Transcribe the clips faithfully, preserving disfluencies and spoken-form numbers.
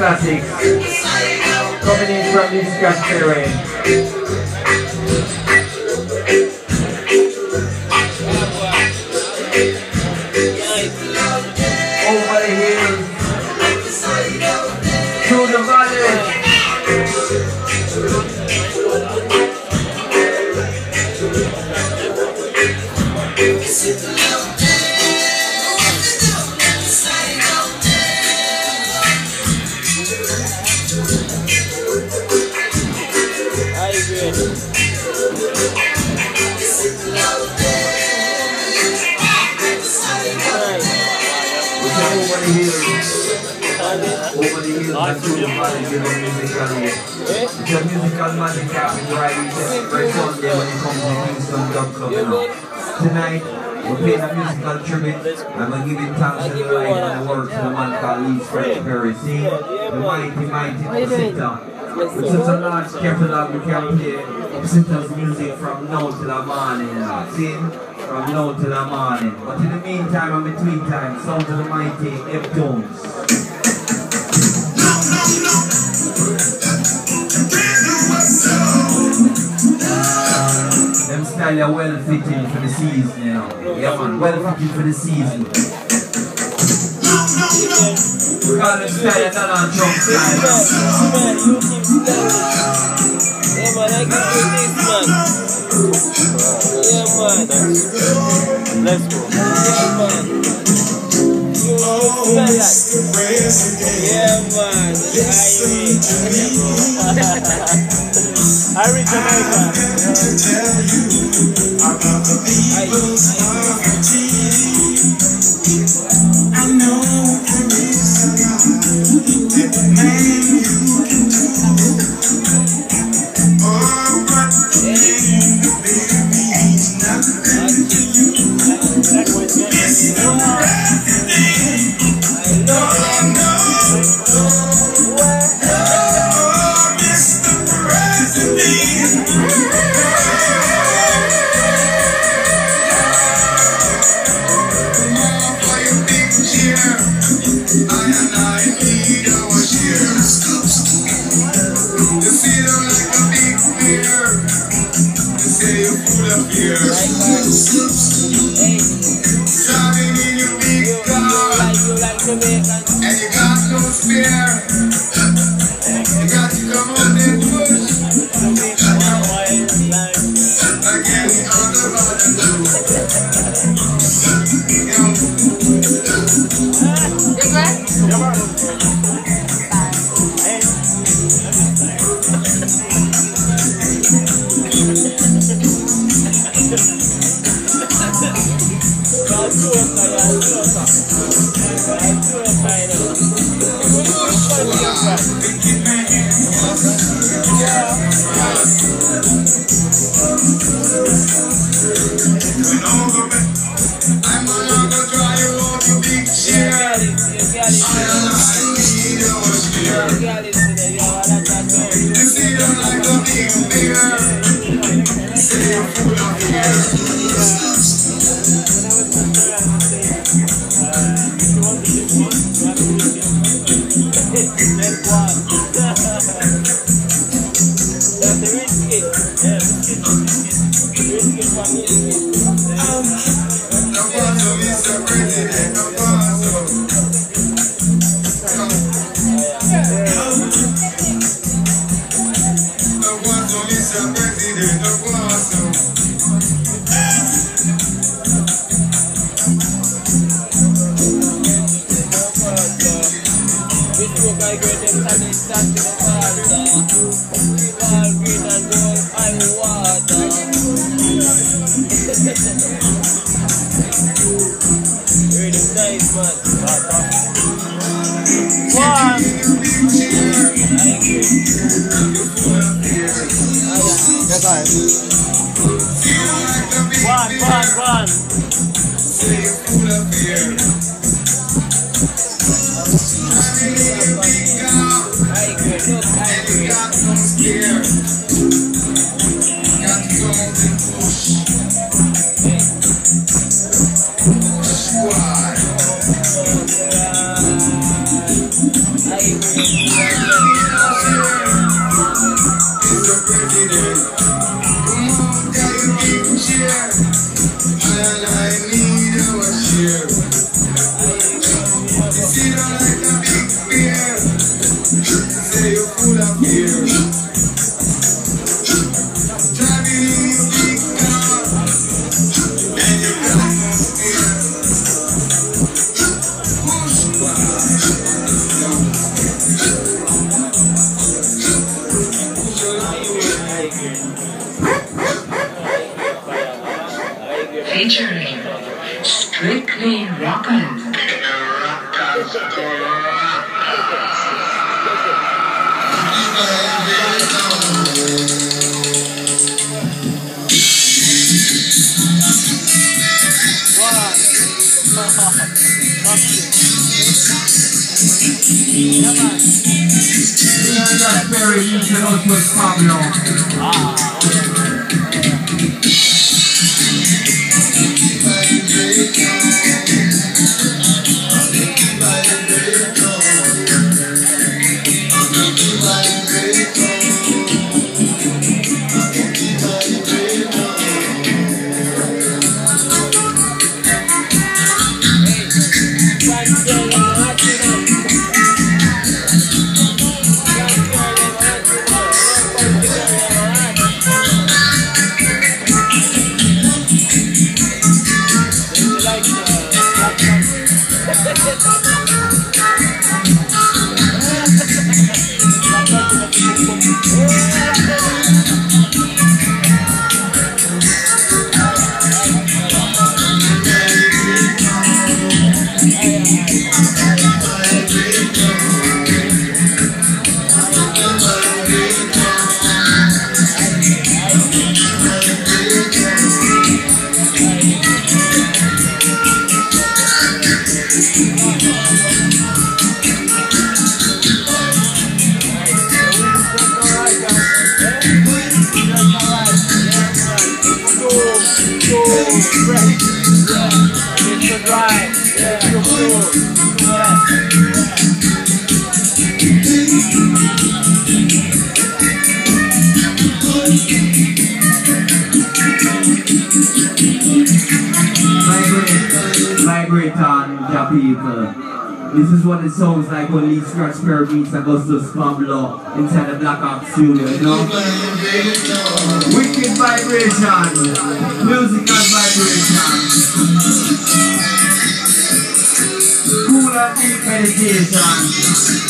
classic coming in from this Scotch terrain. Over the hills, through the valley. Over the hills, over the hills and through the valley, give a musical way. It's a musical magic happening right every Sunday when it comes to Kingston Dub Club, you know. Tonight, we're playing a musical tribute, and we're giving thanks to the life and the work to the man called Lee French Perry. See, the mighty, mighty Upsetter. With such a large catalog, we can play Upsetter's music from now till the morning, you know. See? From now till the morning. But in the meantime and between time, sound of the mighty F-Tones. No, no, no. Them style are well fitting for the season, you know. Yeah man, well fitting for the season. No, no, no. Because them style are not on drum style. Yeah man, I can do this man. Yeah man. Let's go. Yeah man. You know that. Yeah man. Irish Jamaica. I know there is a God that man you can do. Oh, but baby, he's nothing to you. Mister President, no, no, oh, Mister President. Come on for your big cheer. I and I need our share. You see them like a big beer. You say you're full of beer. Driving in your big car, and you got no spare. You got to come on and push like any other button do. Squad. featuring Strictly Rockin'. Very easy to with Pablo. Vibrate on the people. This is what it sounds like when Lee Scratch Pair meets Augustus Pablo inside the Black Ops studio, you know? Wicked vibration, musical vibration, cool and deep meditation.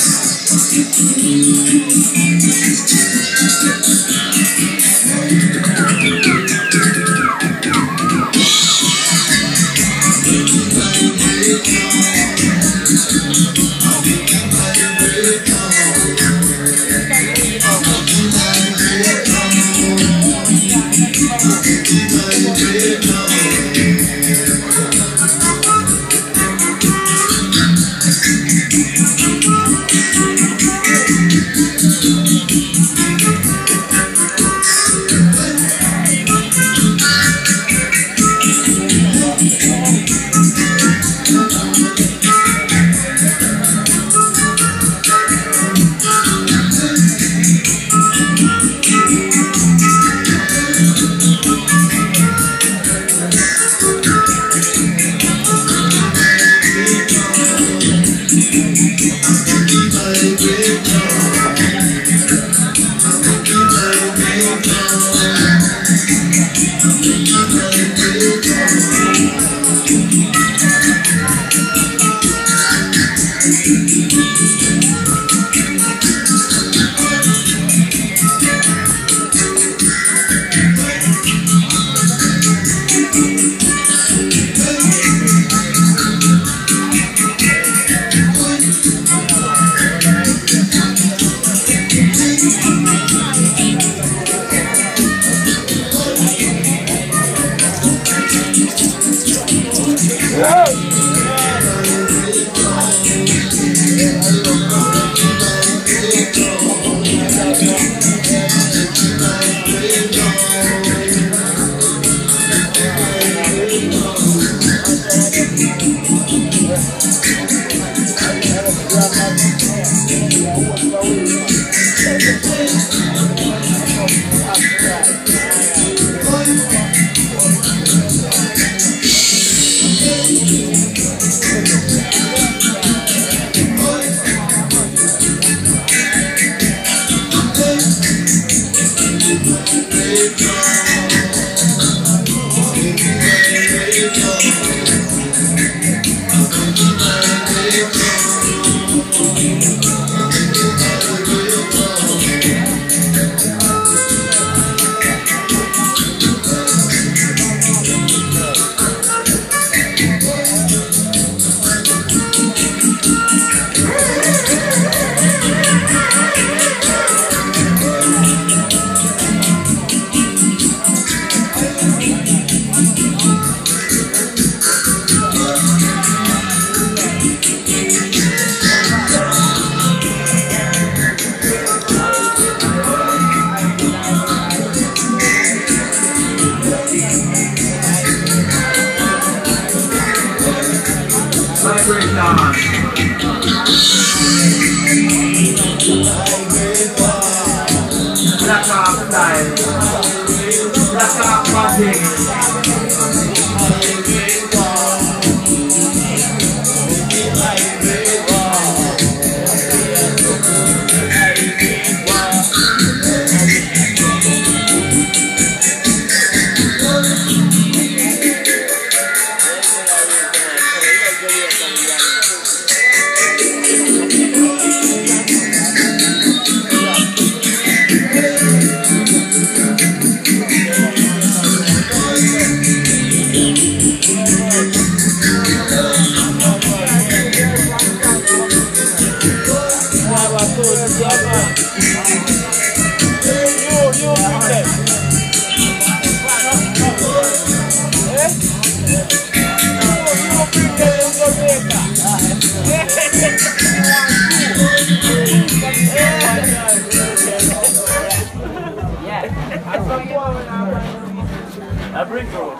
I bring through.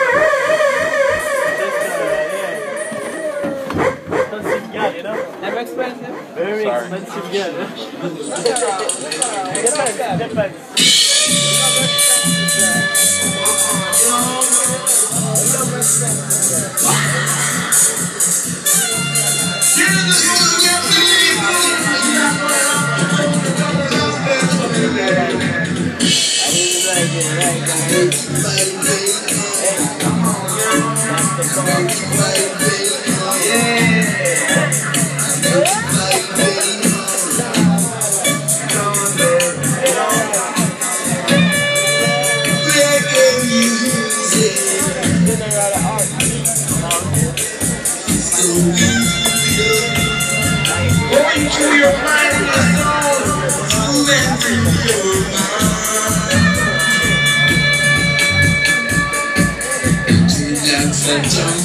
Expensive girl, you know? Never expensive? Very Sorry. expensive girl. Depends, depends. Going through your mind and your soul, moving through your mind. To dance and jump,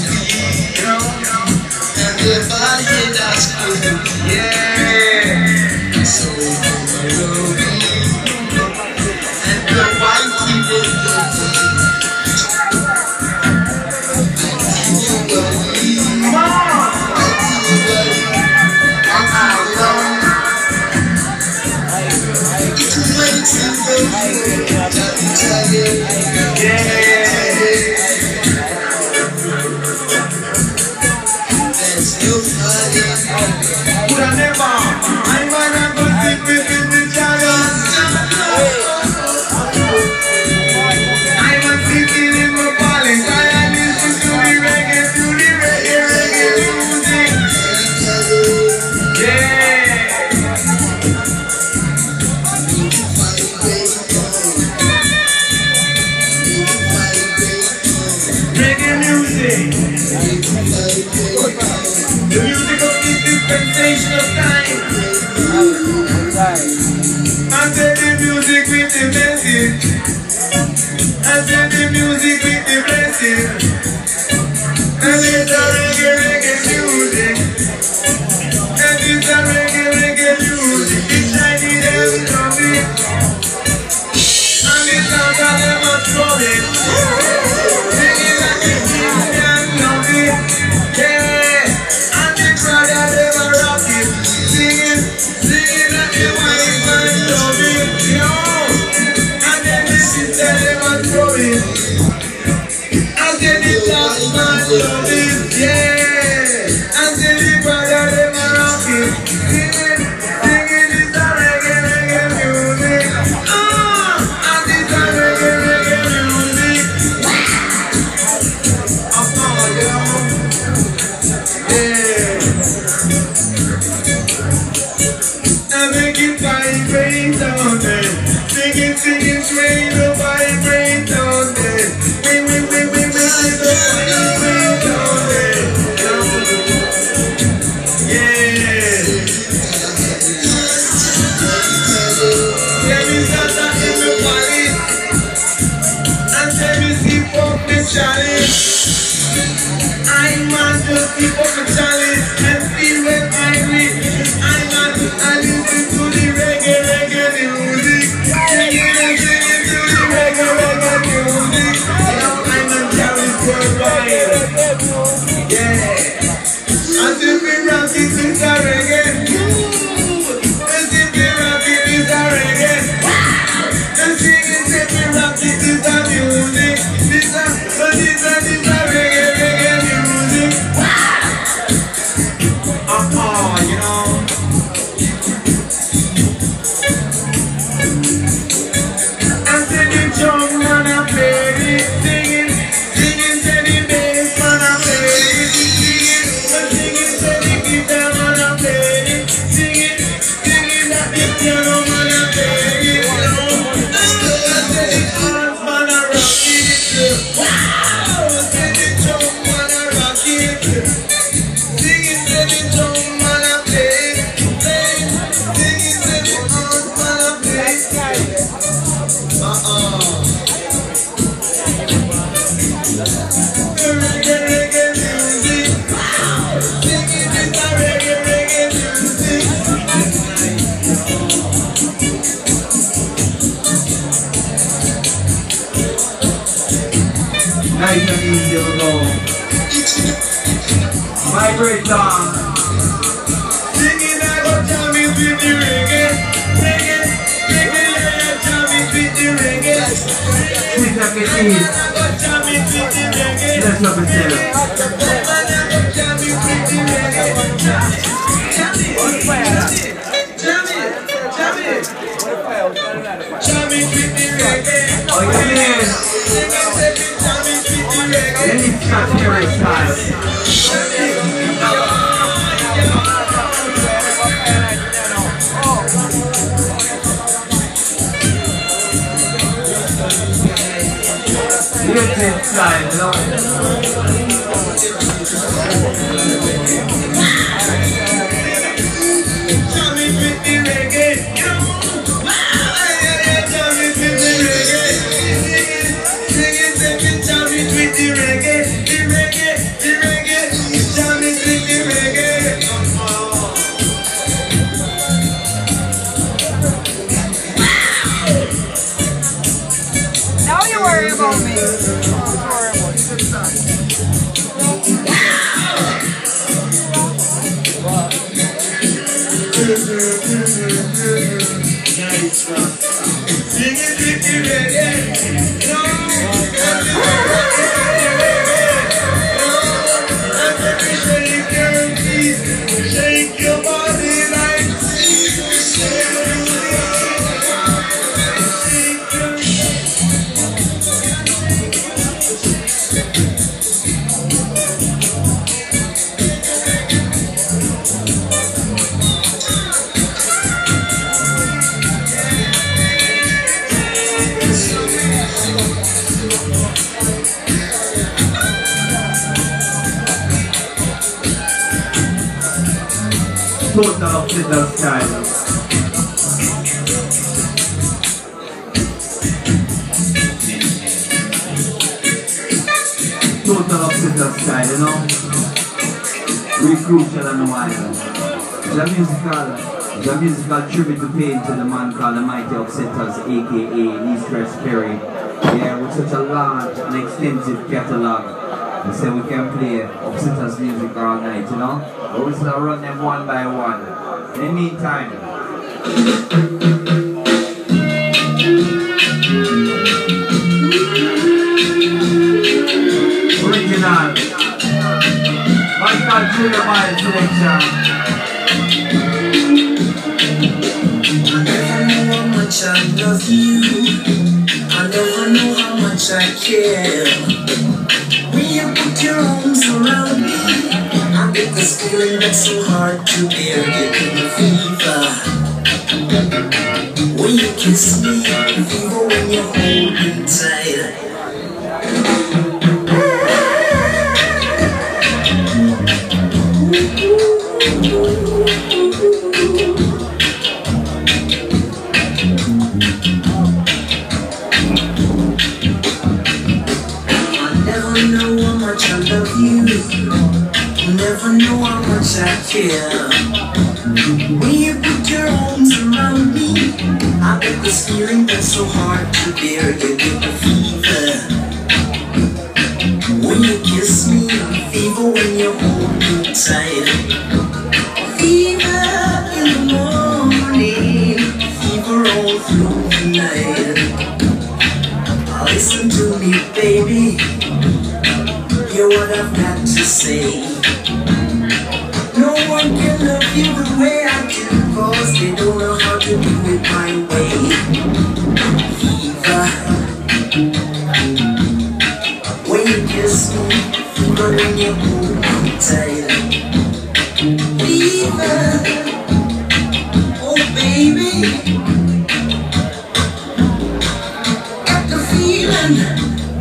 and the body that's cool, yeah. So love and the white people love Come on! The music of this dispensation of time. I said the music with the message. I said the music with the blessing. And it's a reggae, reggae music. And it's a reggae, reggae music. It's shiny as trumpet. And it's not that them a trumpet. Singing like a king and love it. Yeah. And the crowd that them a rock it. Singing, singing like the wine man love it. Yo. And then the sister them a throw it. And then the last man love it. Yeah. And then the brother them a rock it. Singing, singing it's a reggae, reggae music. Ah. And it's a reggae, reggae music. Up on yo. Yeah. Now make it vibrate on there. Sing it, sing it, sway the vibrate on there. We, we, we, we, we, we, the vibrate on there. Yeah. There is Santa in the valley, and there is hip hop the challenge. I man just keep up the challenge and feel when I read. I man I listen to the reggae, reggae music. Singing and singing to the reggae, reggae music. Now I man carries worldwide. Yeah. And if we rock it with a reggae, and if we rock it with a reggae, and sing it if we rock it with a music. This a, but this a Chinese, here we go. Vibrate song. Singing I go jamming with the reggae. Reggae, reggae, yeah, jamming with the reggae. Sweet like it is. I go jamming with the reggae. Let's up it there. I go jamming with the reggae. Jam it, jam it, jam it, jamming with the reggae. Oh, you mean? Singing, singing, jamming with the reggae. Then it's got your style. Here's this style, you know? Jamming with the reggae. Jamming with the reggae. Singing, singing, jamming with the reggae. The reggae, the reggae. Jamming with the reggae. Now you worry about me. Don't worry about it. Singing with the reggae. No, shake your feet, shake your body like shake your Total Occidental style. Total Occidental style, you know? We crucial and wild. The musical, the musical tribute to pay to the man called the Mighty Upsetters, aka East West Perry. Yeah, with such a large and extensive catalogue. We say we can play Upsetters music all night, you know? But we still run them one by one. In the meantime, original Michael Junior Miles selection. I never know how much I love you. I never know how much I care. When you put your arms around me, I get this feeling that's so hard to bear. You give me fever when you kiss me, fever when you hold me tight. I love you. Never know how much I care. When you put your arms around me, I get this feeling that's so hard to bear. You give me fever when you kiss me, fever when you hold me tight. Fever in the morning, fever all through the night. Listen to me, baby. Hear what I've got to say. No one can love you the way I do, cause they don't know how to do it my way. Fever when you kiss me, fever when you hold me tight. Fever, oh baby, got the feeling.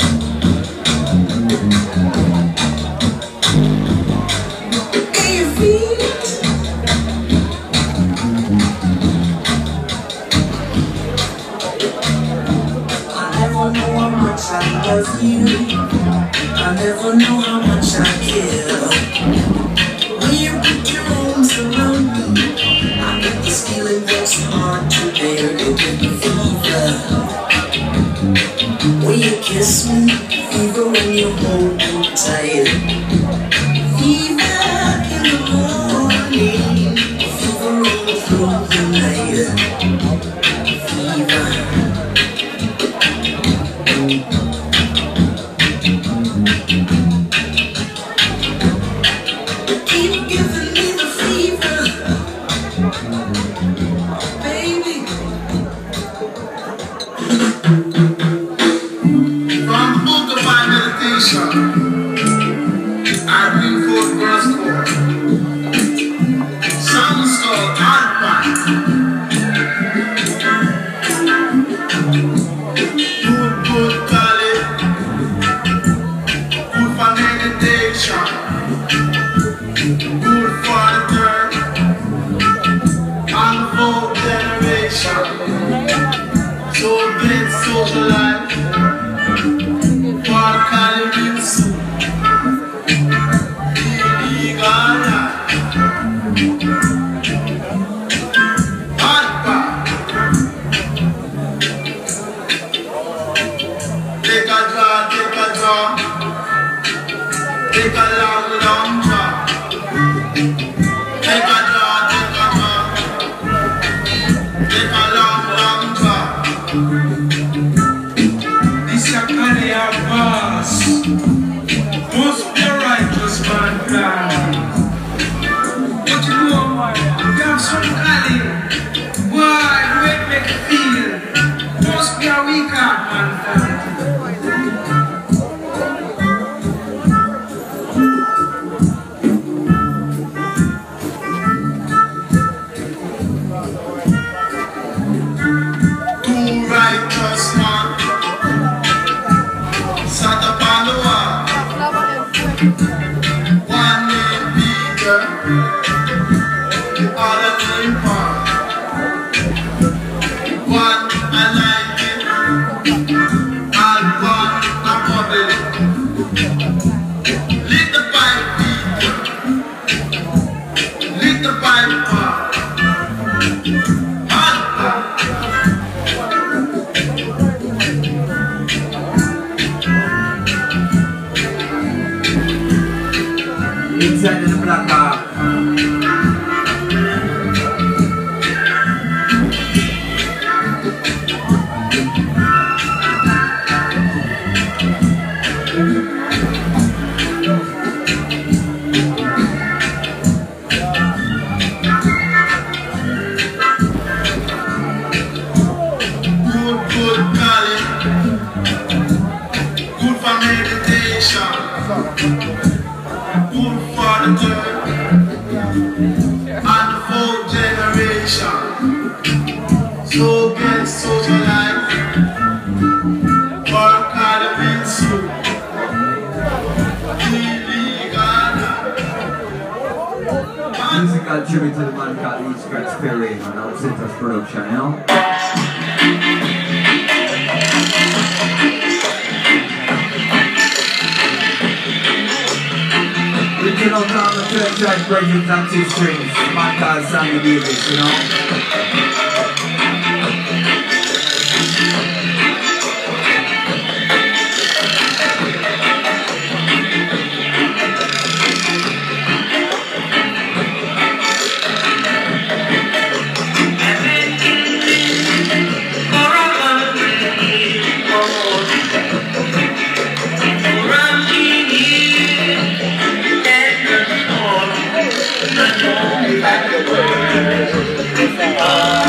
I love you. I never know how much I care. When you put your arms around me, I get this feeling that's hard to bear. You give me fever when you kiss me, fever when you hold me. tired. Fever in the morning, fever all through the night. Fever. Keep giving me the fever, baby. From Book of My Meditation, I bring forth verse four. Song is called Alpine. Good, good, Kali. Good for meditation. Good for the third and the fourth generation. So get socialized for Kali music. Illegal life. Alpha. Take a draw, take a draw. Take a long, long draw. Take a draw, take a draw. Take a long, long draw. This a Kali Abbas. Must be a righteous man plan. But you know, you have some Kali. Why, the way it make you feel. Must be a weak heart man plan. Two righteous man sat upon the wall. One named Peter, the other named Paul. One anointed and one a public. Lit the pipe Peter, lit the pipe Paul. Alpha. Inside the black car. Good, good, Kali. Good for meditation. Good for the third and the fourth generation. So get socialized for Kali music. Illegal. Musical tribute to the man called East Scratch Perry on our Center's production, you know? Original sound of third track breaking down two strings, man called Sammy Davis, you know? Oh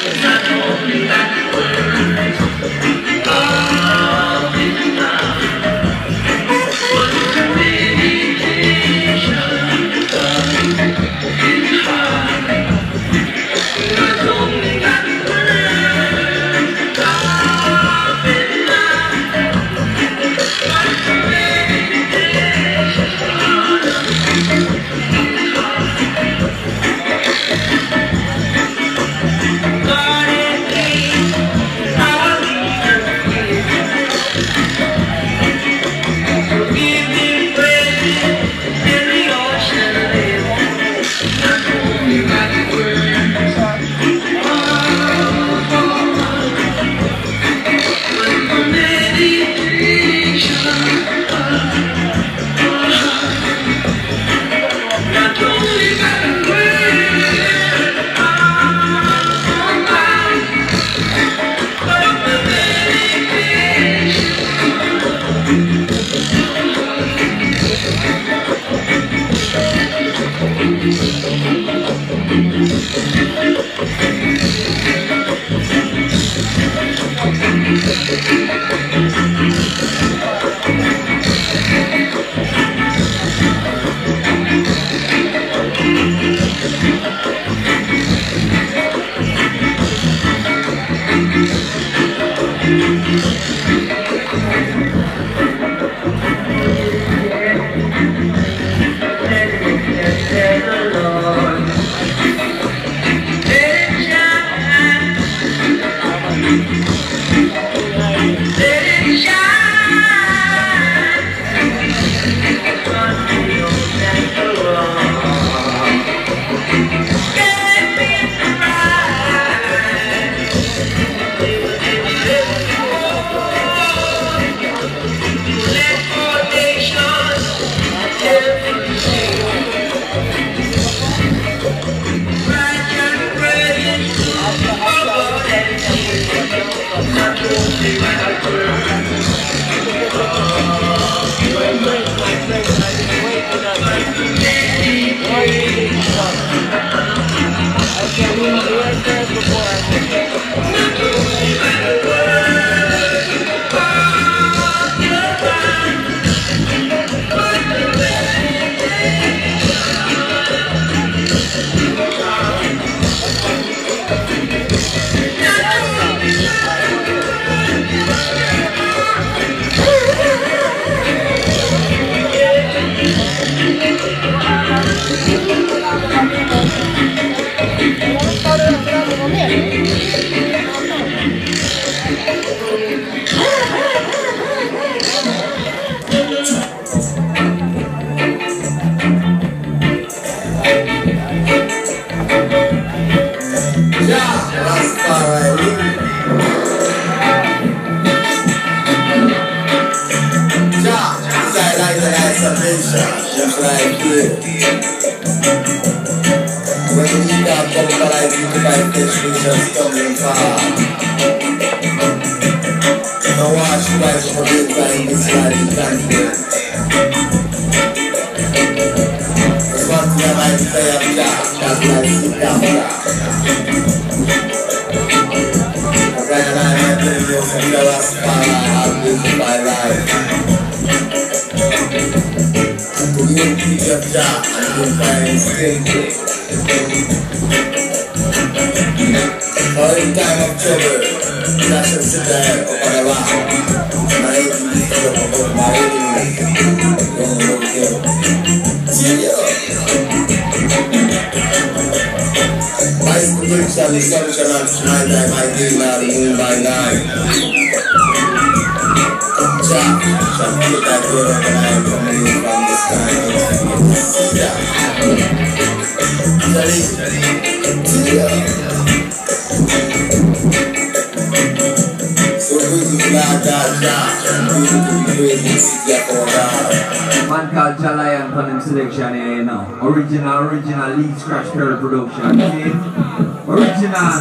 Man called Jalayan for them selection here, you know. Original, original Lee Scratch Perl production. See? Original.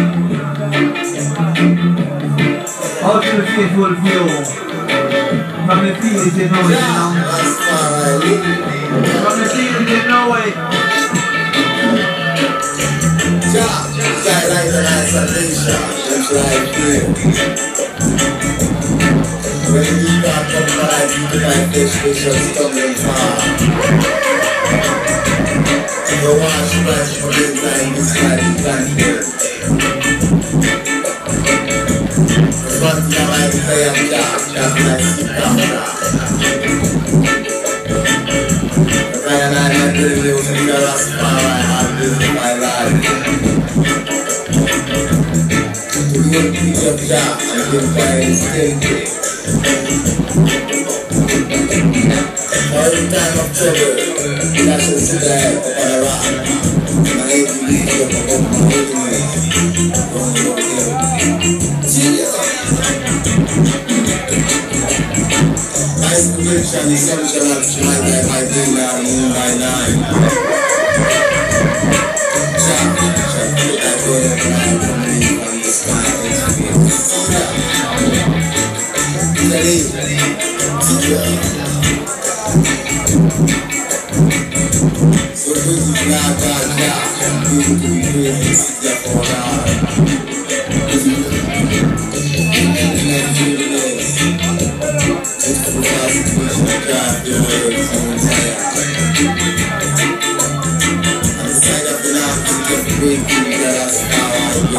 Out to the faithful few. From the field, you know it, you know. From the field, you know it. like the isolation, it's like this. When you start to fight, you like this, which is stumbling hard. You watch flash for this time, this life is like this. But now I say I'm dark, just like you dark. But I am not doing you in the last power I have this in my life. You will pick up that and you'll find safety. Every time of trouble, that's a slide on a rock. My head will lead you up my head. My inspiration is social action like I might do now in my nine. Chop, chop, I go and fly from me on the sky. Ready? So good is not that job. You do this, yeah, for now. It's the last question I got, the words on time. I'm signed up enough to get the big thing, that's how I do.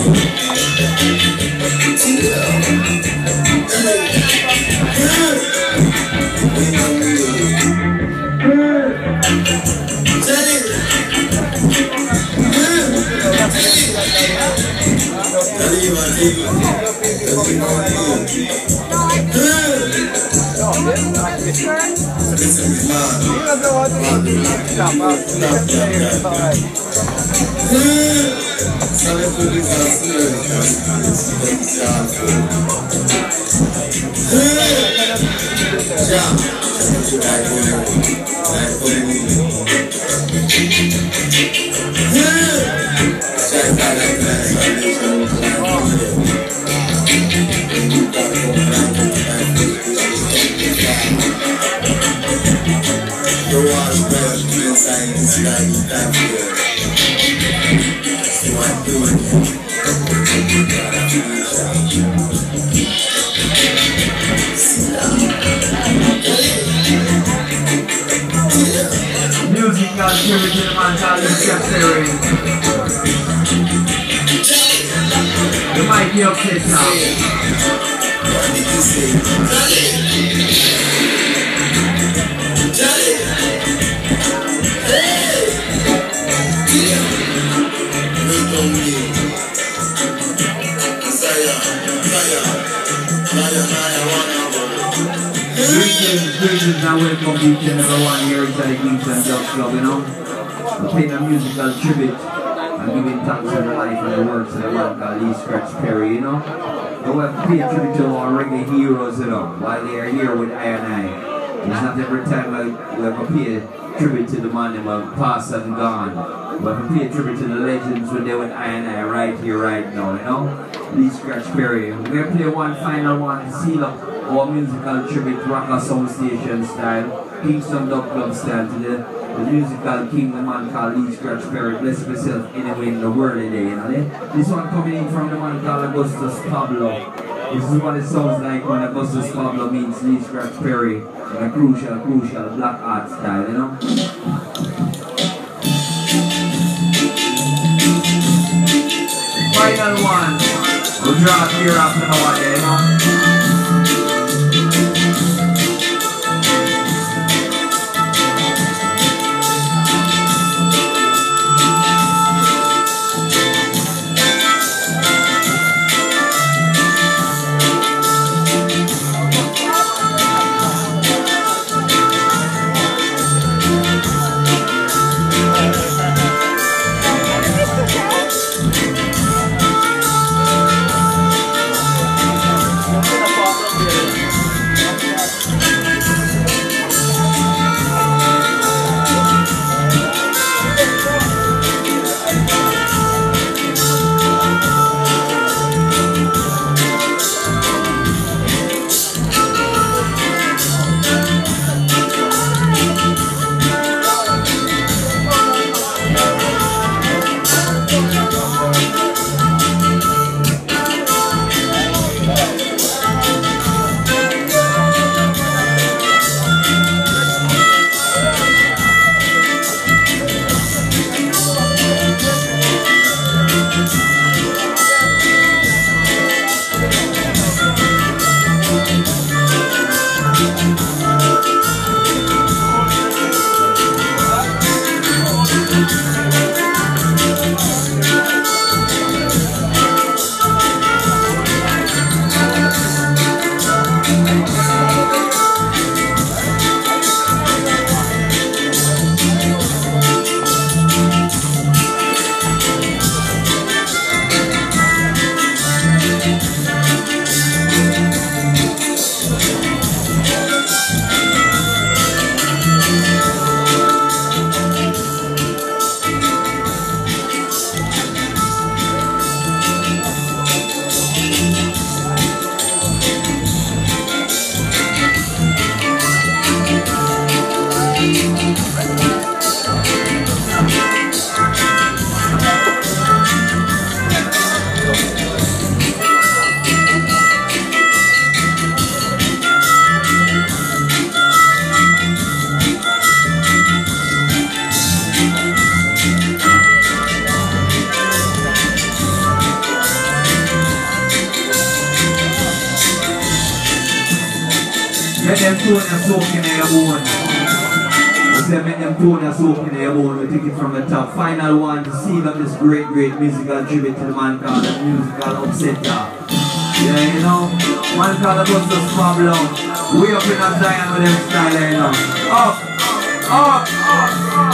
Musical activity in Montana series. You might be upset now. What did you say? Charlie! Hey! Wait on me. Messiah, Messiah, Messiah, Messiah, one hour. Greetings, greetings, and welcome to each and every one here inside the Kings and Dub Club, you know. We're paying a musical tribute and giving thanks to the life and the works of the man called Lee Scratch Perry, you know. And we have to pay a tribute to our reggae heroes, you know, while they are here with I and I. It's not every time we have to pay a tribute to the man who have passed and gone. We have to pay a tribute to the legends when they were with I and I right here, right now, you know. Lee Scratch Perry. We're going to play one final one to seal up our musical tribute, Rocker Sound Station style, Kingston Dub Club style, to the, the musical king, the man called Lee Scratch Perry. Bless myself anyway in the world today, you know. This one coming in from the man called Augustus Pablo. This is what it sounds like when Augustus Pablo means Lee Scratch Perry in a crucial, crucial black art style, you know. Final one. We'll draw here after the one, you know. Thank you. Let them tune and soak in your bone. I say, let them tune and soak in your bone. We take it from the top. Final one to seal up this great, great musical tribute to the man called the musical upsetter. Yeah, you know, man called the Buster Swablow. We up in a Zion with them style, you know. Up, up, up, up.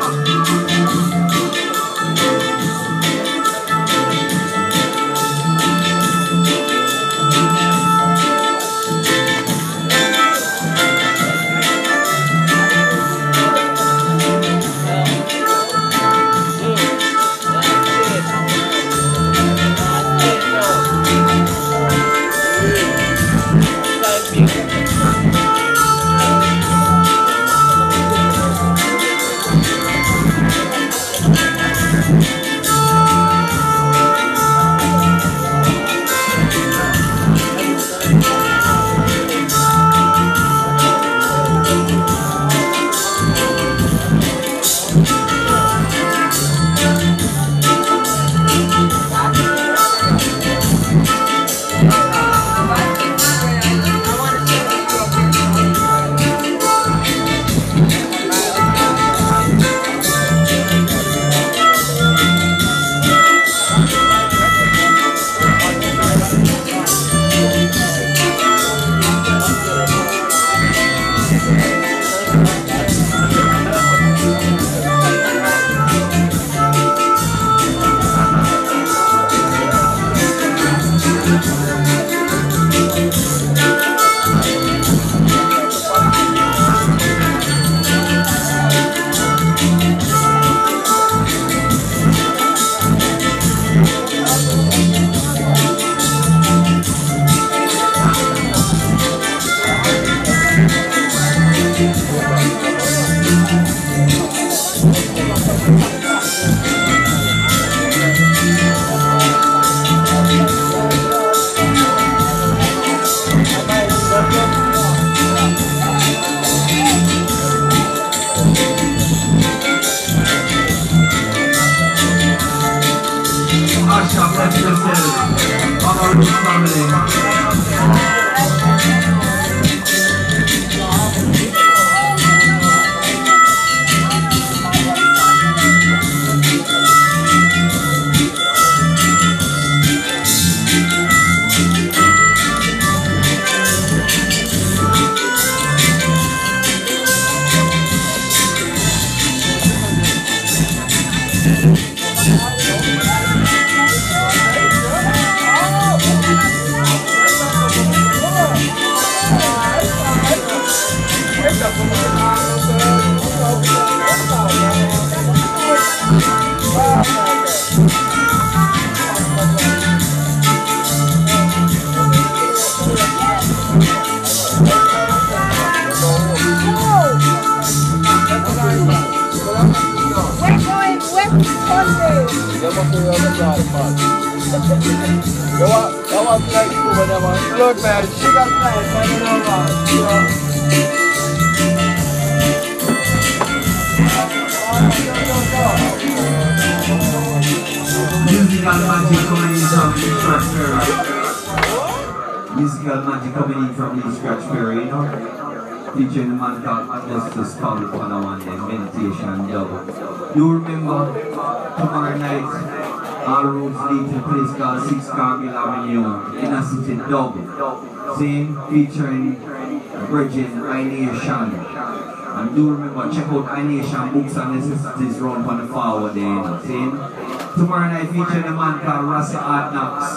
Musical magic coming in from the Scratch Perry, you know? Featuring the man called Augustus Cowley for the one day, meditation double. You remember tomorrow night, our roads lead to a place called Six Cargill Avenue in a city double. Same featuring Virgin iNation. And do remember, check out iNation Books and Necessities round on the forward there. See? Tomorrow night featuring a man called Rasta Art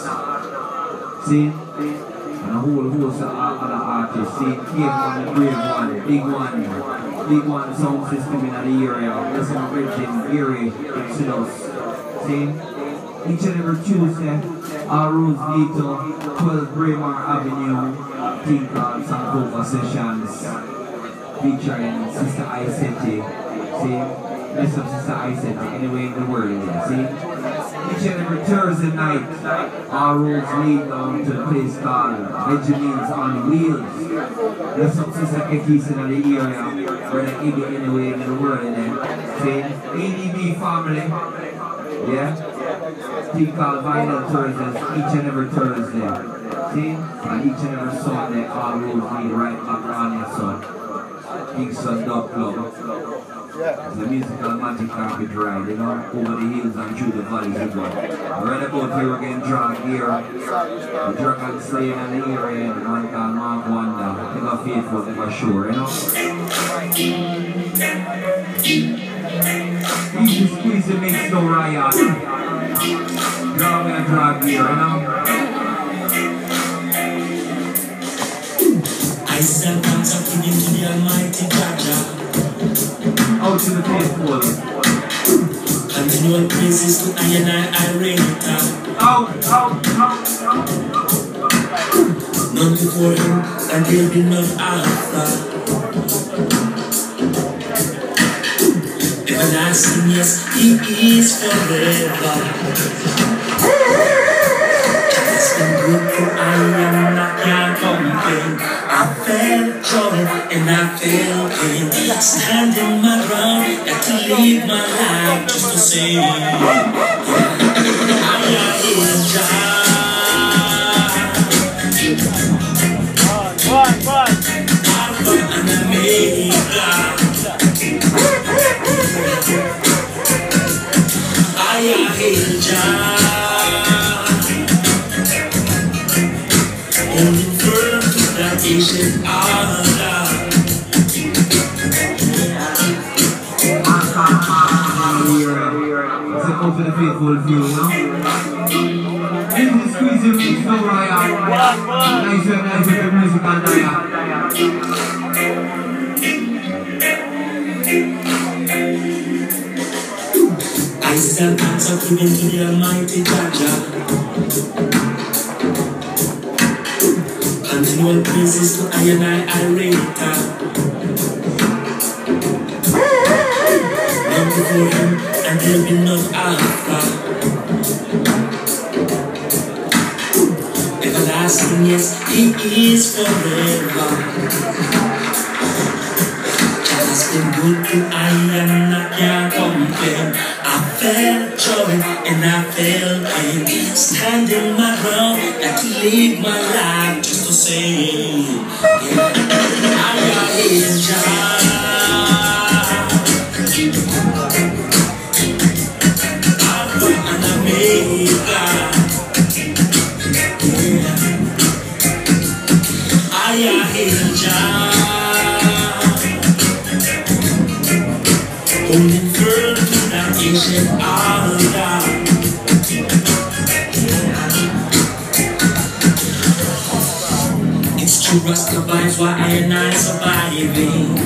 Knocks. See? And a whole host of other artists. See? Cave one, the brave one, big one, big one sound system in the area. Listen, Virgin, Erie, Exodus. See? Each and every Tuesday, our roads lead to twelve Braemar Avenue, thing called Sankofa Sessions. Featuring Sister Iseti, see? Listen up Sister Iseti, anywhere in the world, see? Each and every Thursday night, our roads lead down to a place called Benjamin's on Wheels. Listen up Sister Kekis in the area, where they can be anywhere in the world, see? A D B family, yeah? Thing called Vinyl Thursdays, each and every Thursday. See? And each and every Sunday, all roads lead right back on your son. Kingston Dub Club. It's a musical magic carpet ride, you know, over the hills and through the valleys we go. Right about here again, drag here. The Dragon Slayer and the area, the man called Mark Wonder. Never faithful, never sure, you know. Easy squeeze the mix, no riot. Drag and drag here, you know. I sell thanks up to the Almighty Jaja. Out to the faithful. Continual praises to I and I, I reign it out. Out, out, out, out. None before him, and there'll be none after. Everlasting, yes, he is forever. It's been good for I am not can't complain. I felt joy and I felt pain. Standing my ground, got to live my life just to say I am in Jah. One, one. Alpha and Omega. I am in Jah. Holding firm to that ancient order. It's a for the faithful few, you know? In the squeezing mix, no riot. Nice and nice with the musical diet. I stand hands up given to the Almighty Jaja. Continual praises to I and I, I reign it out. None before him, and there'll be none after. Everlasting, yes, he is forever. Jah has been good to I and I can't complain. I felt joy and I felt pain. Standing my ground, got to live my life just to say, yeah, I am in Jah. Alpha and Omega. Yeah, I am in Jah. Holding firm to that ancient order. It's true Rasta vibes why I and I surviving.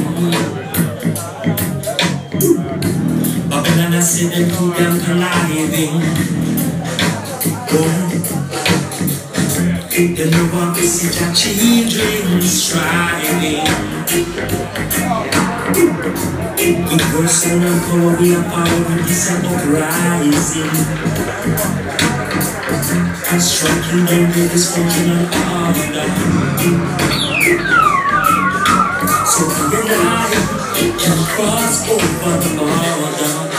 Babylon I said them too damn conniving. Oh, they no want to see their children striving. With person and power, we are power with this and uprising. And striking down the dysfunctional order. So we and I can cross over the border.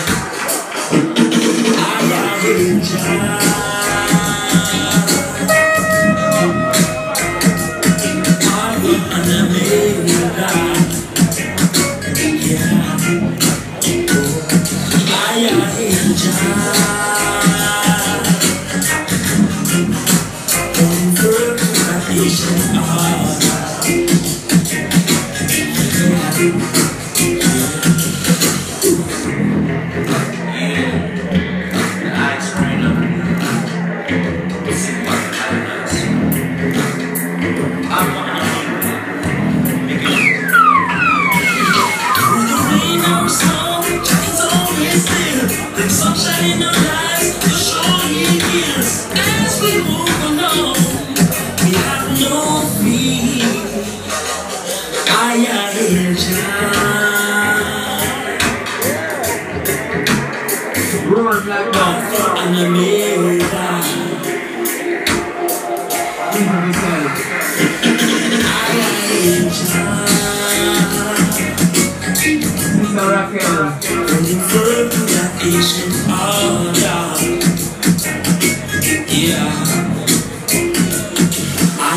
I am in Jah. Alpha and Omega. Sunshine in our eyes, the show he hears. As we move along, we have no fear. I am in Jah. Roar black Alpha and Omega. Leave yourself. I am in Jah. Sister Raquel. Holding firm to that ancient order. Yeah,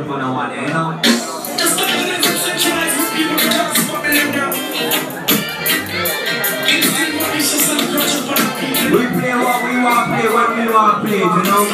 good for no one, you know? We play what we want to play when we want to play, you know?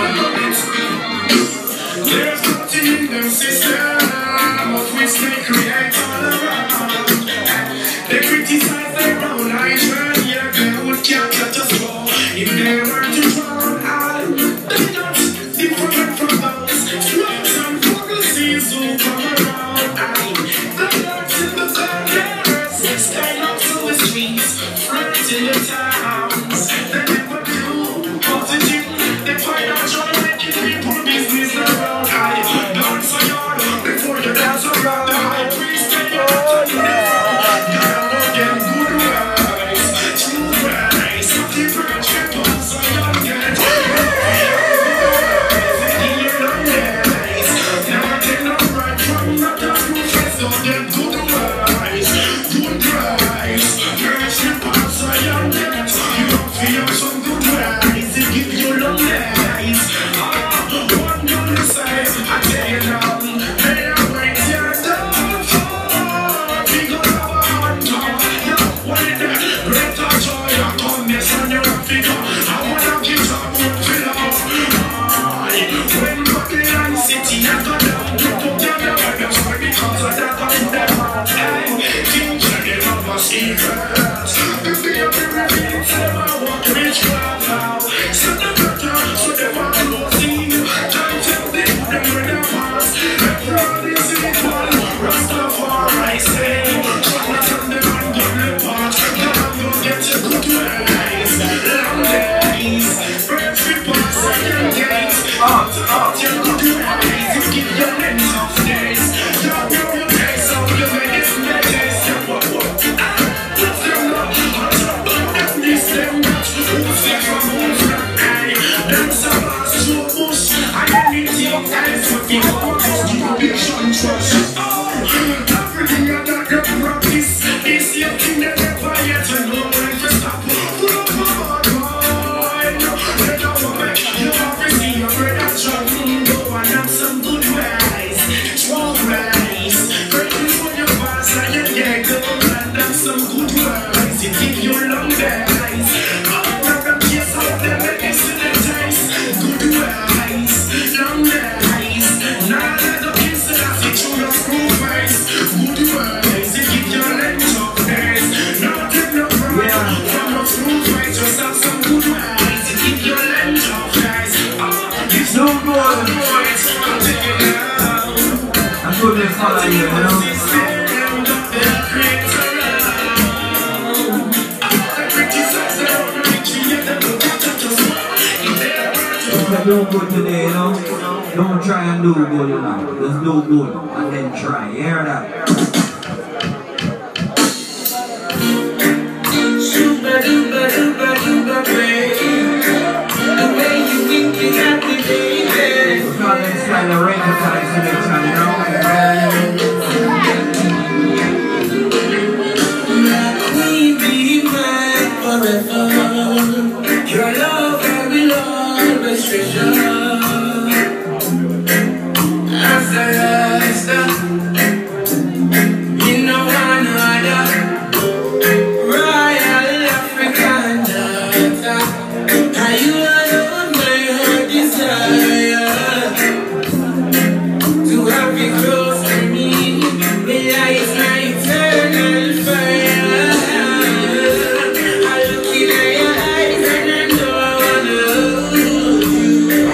There's nothing in the system of which they create all around. They criticize their own eyes, yeah, they would can't let us go. If they were to drown out, they're not different from those swans and fallacies who come around. They're not in the corners, stay up to the streets, friends in the towns. They never do positive, they find out joy making people business around. I dance for yard before you dance around. The high priest and you have to do that. God will get good rise, true rise. The virgin pulse of your get in your long days. Never take no right from the dark roots. Don't get good rise, good rise. Virgin pulse of your get. You don't feel some good rise. They give you long days. One gonna say, I tell you now, they are right here down for. We gonna have a hard time. You know what it is? Greater joy, I come here, son, you're a figure. I wanna get up, won't fill up. When Babylon City, I go down, put up down the weather, sorry, because I never put them out. Hey, King Johnny love my secrets. If they have been revealed, tell them I want to reach out now. Send them better, so they want to go see. Can't tell them, them when they pass. Everybody is equal, Rastafari say. Jonathan, them and give them part. Now I'm gonna get you good ways. Long days, birds with bars and young gates. Out, out, your good ways. You give your men tough days. Don't give your days, so you make it my days. What, what? Ah, what's them not? Hot up, them this, them that. Who's it from who's not? Aye, that's a boss to a bush. I need your eyes for people who just do addiction trust. Oh, everything I got to practice. It's your thing that never yet to know when to stop. Pull up my bad mind. Let go of it. You have to see your brother John. Go and have some good ways. Strong ways. Greatness for your past and your get go and have some good ways. It give you long days. Oh, now them kids out there make it to the taste. Good ways. Long days. Now let the kids that I see through your screw face. Good ways. It give you length of days. Now take no pride from your screw face. Just have some good ways. It give you length of days. Oh, it's no good. I'll take it down. That's what they follow you, you know? If you do good today, you know, don't try and do good, you know. Just do good and then try. You hear that? Super duper duper duper baby. The way you wink it at me, baby. We're calling this like a record time selection, you know? We be mine forever. Your love I will always treasure. As a rasta, you know one other. Royal African daughter. Are you alone, my heart desire? To have you close to me, will light my eternal fire. I look in your eyes and I know I wanna hold you.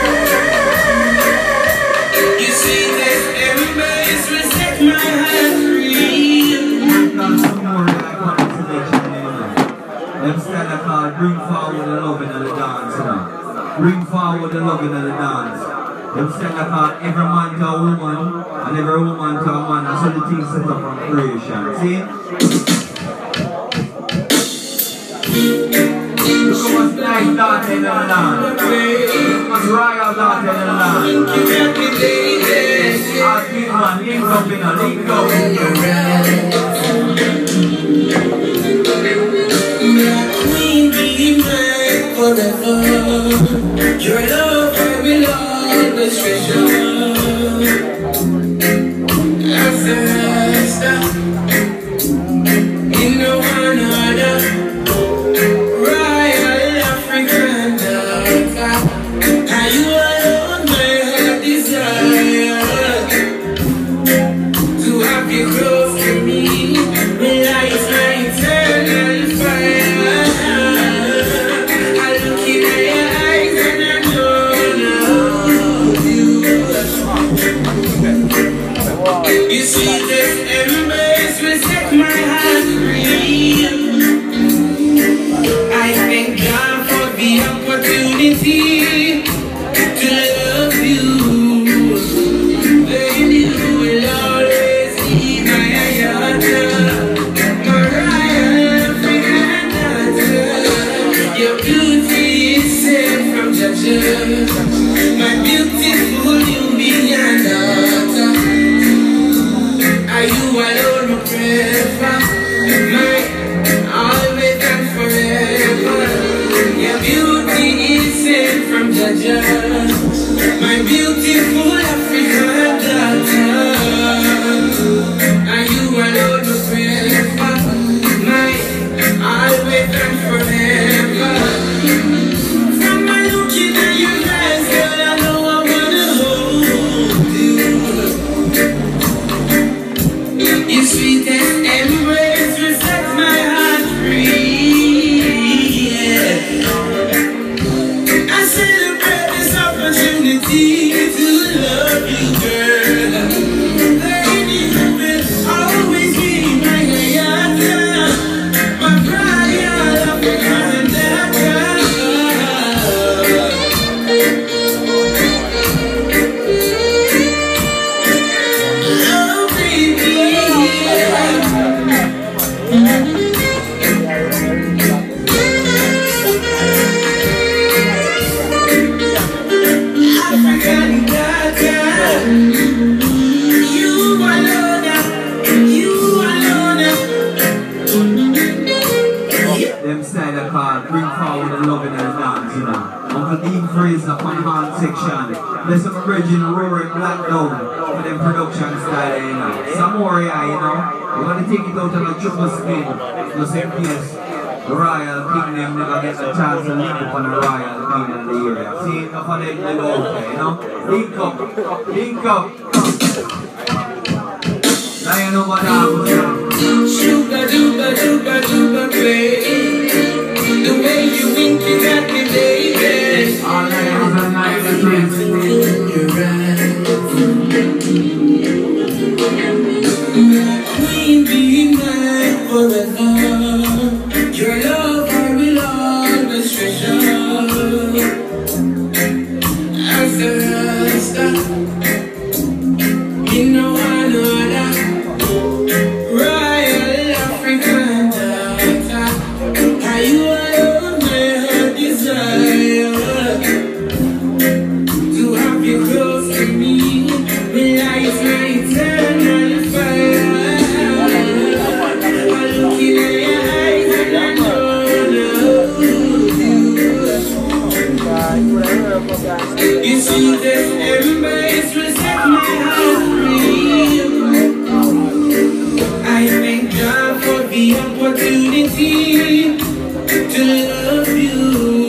You see that everybody's will set my heart free. We've got some more iconic selection, you know. Them style are called Bring Forward the Loving of the Dance, you know. Bring Forward the Loving of the Dance. Them style are called Every Man to a Woman and Every Woman to a Man. That's how the thing set up from creation. See? Look how much nice daughter in the land. Look how much royal daughter in the land. All big man, link up in a link up. Queen, be mine forever. Your love I will always treasure. my heart free. I thank God for the opportunity to love you. Baby, you will always be my Ayata, my royal African daughter. Your beauty is sent from Jaja, my beautiful Nubian daughter. Are you alone, my forever? My always and forever. Your beauty is sent from Jaja, my beautiful African daughter. Are you alone, my forever? My always and forever. From my looking at your eyes, girl, I know I wanna hold you. Your sweetest embrace will set my heart free. Yeah. I celebrate this opportunity to love you, girl. Lady, you will always be my Ayata, my royal African daughter. Oh, baby, African daughter. You alone, you alone. Them style of card, bring forward the loving and dance, you know. Uncle Dean Fraser up on the hand section. There's some original roaring black down for them production style, you know. Some warrior, you know. You want to take it out on a triple spin. Just in case the royal king them never get a chance to link up on the royal king in the area. See, enough of them they go out there, you know. Link up, link up. Lion over there. Sugar, duper, duper, duper, baby. The way you wink it at me, baby. All lions and night the dreams. Queen, be mine forever. Your love I will always treasure. As the rasta, you know I know that. Royal African daughter, are you alone, my heart desire? To have you close to me, will light my eternal fire. I look in your eyes and I know you. You see this embrace will set my heart free. I thank God for the opportunity to love you.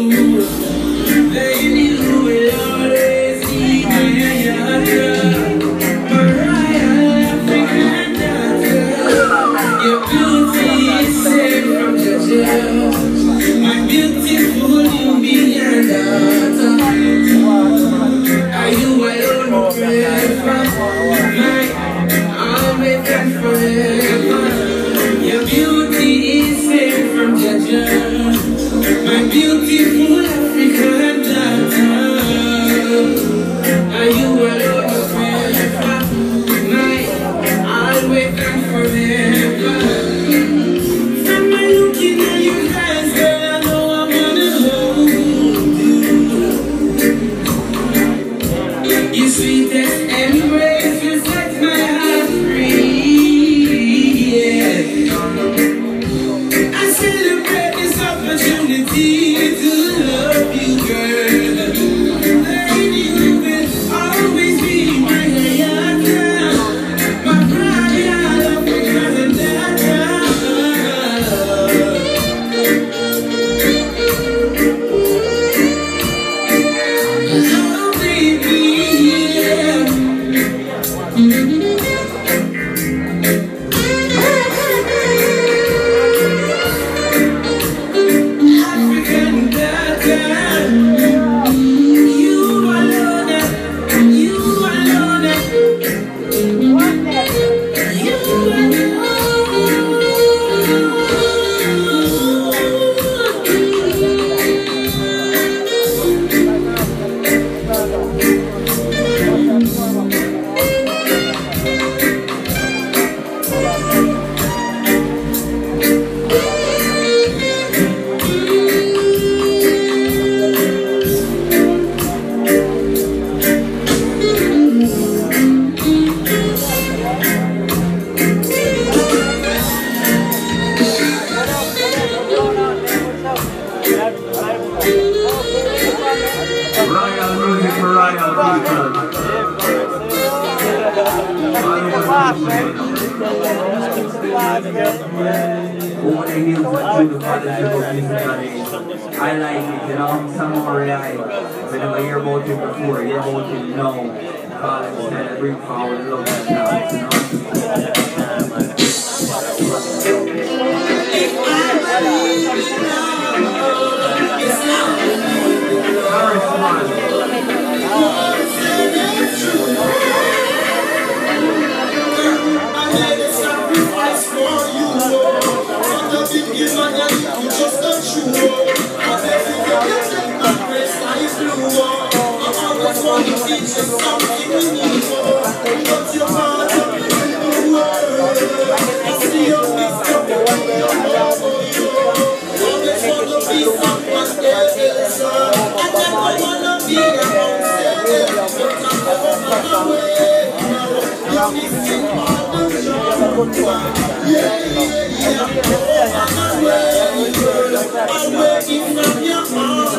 Baby, you will always be my Ayata, my royal African daughter. Your beauty is saved from Jaja, my beautiful Nubian daughter. Are you alone forever? My always and forever. Your beauty is saved from Jaja, my beautiful African daughter. Are you alone forever? My always and forever. From my looking at your eyes, girl, I know I wanna hold you. Your sweetest embrace will set my heart free. Yeah. I celebrate this opportunity to love you, girl. Lady, you will always be my Ayata, my royal African daughter. Oh, baby, yeah. You alone. boss, man. Over the hills and through the valleys of musically. I like it, you know, some more live. Whenever I hear about it before, hear about it now. Call it celebrate power, love and dance, you know. First one. Just a true I never get to my grace, I blue I always want to teach you something you need more. But your heart up in the world, I see your mixed up in the world. Always want to be someone else. I never want to be among them, but I'm on my way now. You're missing all the joy. Yeah, yeah, yeah, I'm on my way. I'm waiting from your arms.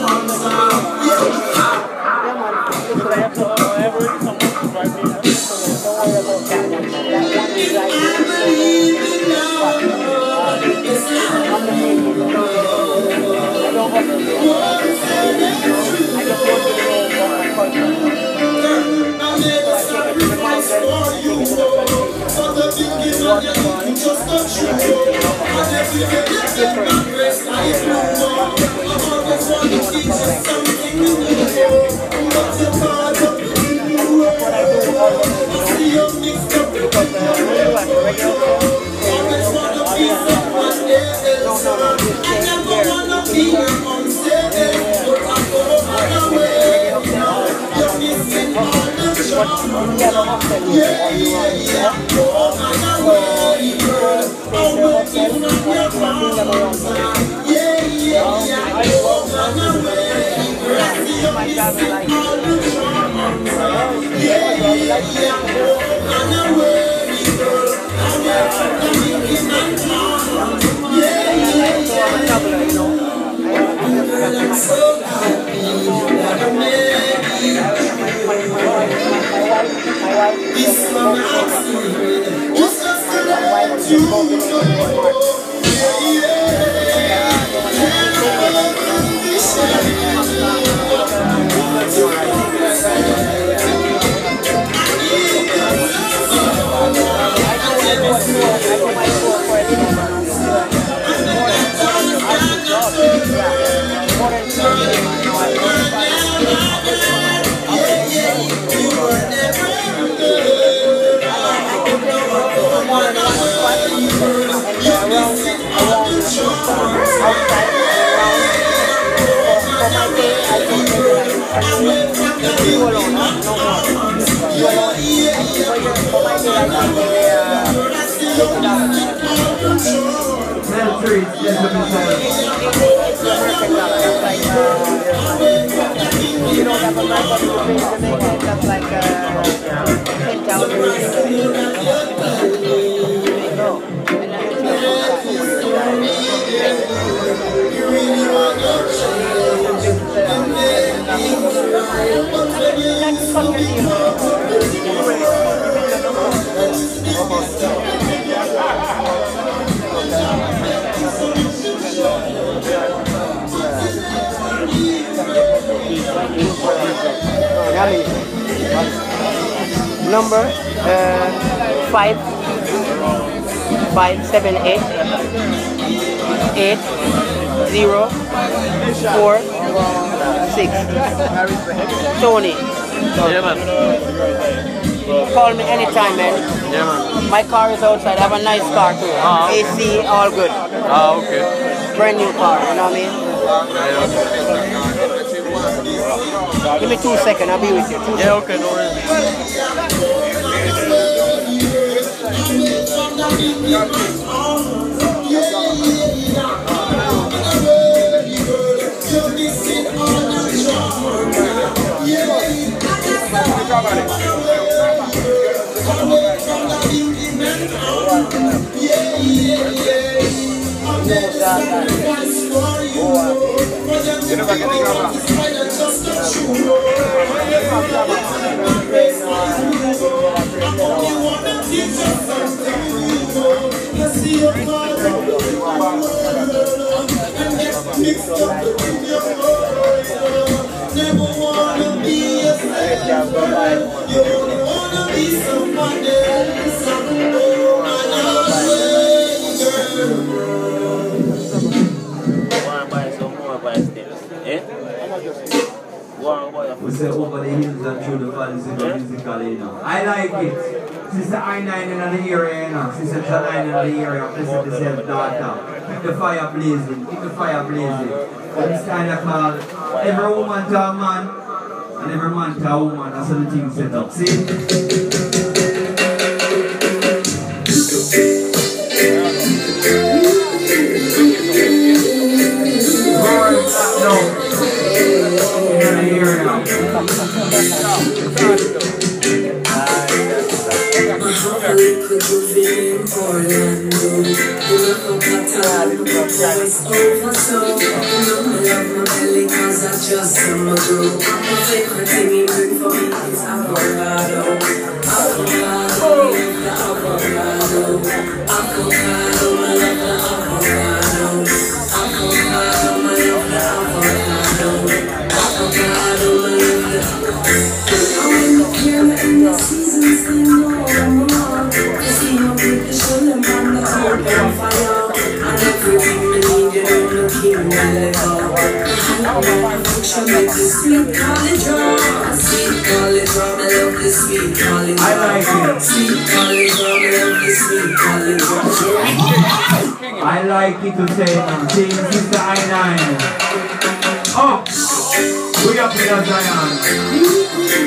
Just a true I never get to my grace, I blue I always want to teach you something you need. But your heart up in the world, I see you mixed up in the world. Always want to be someone else. I never want to be among them, but I'm on my way now. You're missing all the charm. Yeah, yeah, yeah, oh my way, girl. I'm waiting from your arms. Yeah, yeah, yeah, oh my way, girl. I see you missing all the charm. Yeah, yeah, yeah, oh my way, girl. I'm waiting and calm. Yeah, yeah, yeah, girl, I'm so happy that I met you. This one I'm seeing is just to let you know. Yeah, yeah, and I love you, You don't have a mic on your face to make it just like uh, ten thousand. Number uh, five five seven eight eight zero four six. Tony. Yeah, man. Call me anytime, man. Yeah, man. My car is outside. I have a nice car too. Ah, okay. A C, all good. Ah, okay. Brand new car. You know what I mean? Give me two seconds. I'll be with you. Two Yeah, okay, no worries. You wanna teach us say over the hills and through the valleys in the musical, you know. I like it. Sister I nine in the area, you know. Sister Janine in the area, blessed the same daughter. Keep the fire blazing, keep the fire blazing. It's kind of called every woman to a man and every man to a woman. That's how the thing set up. See? Just summer girl, my favorite thing you bring for me is avocado. Avocado, the avocado. Avocado, my love the avocado. Avocado, my love the avocado. Avocado, my love the. I'm in the camera in the seasons, they know I'm wrong. You see how quick the shoulder man the open fire. And everything I need, you don't look here, my little. Affection make the sweet college rum. Sweet college rum, I love the sweet college rum. I like it. Sweet college rum, I love the sweet college rum. I like it to say, um, saying Sister I nine. Oh! We up in a Zion.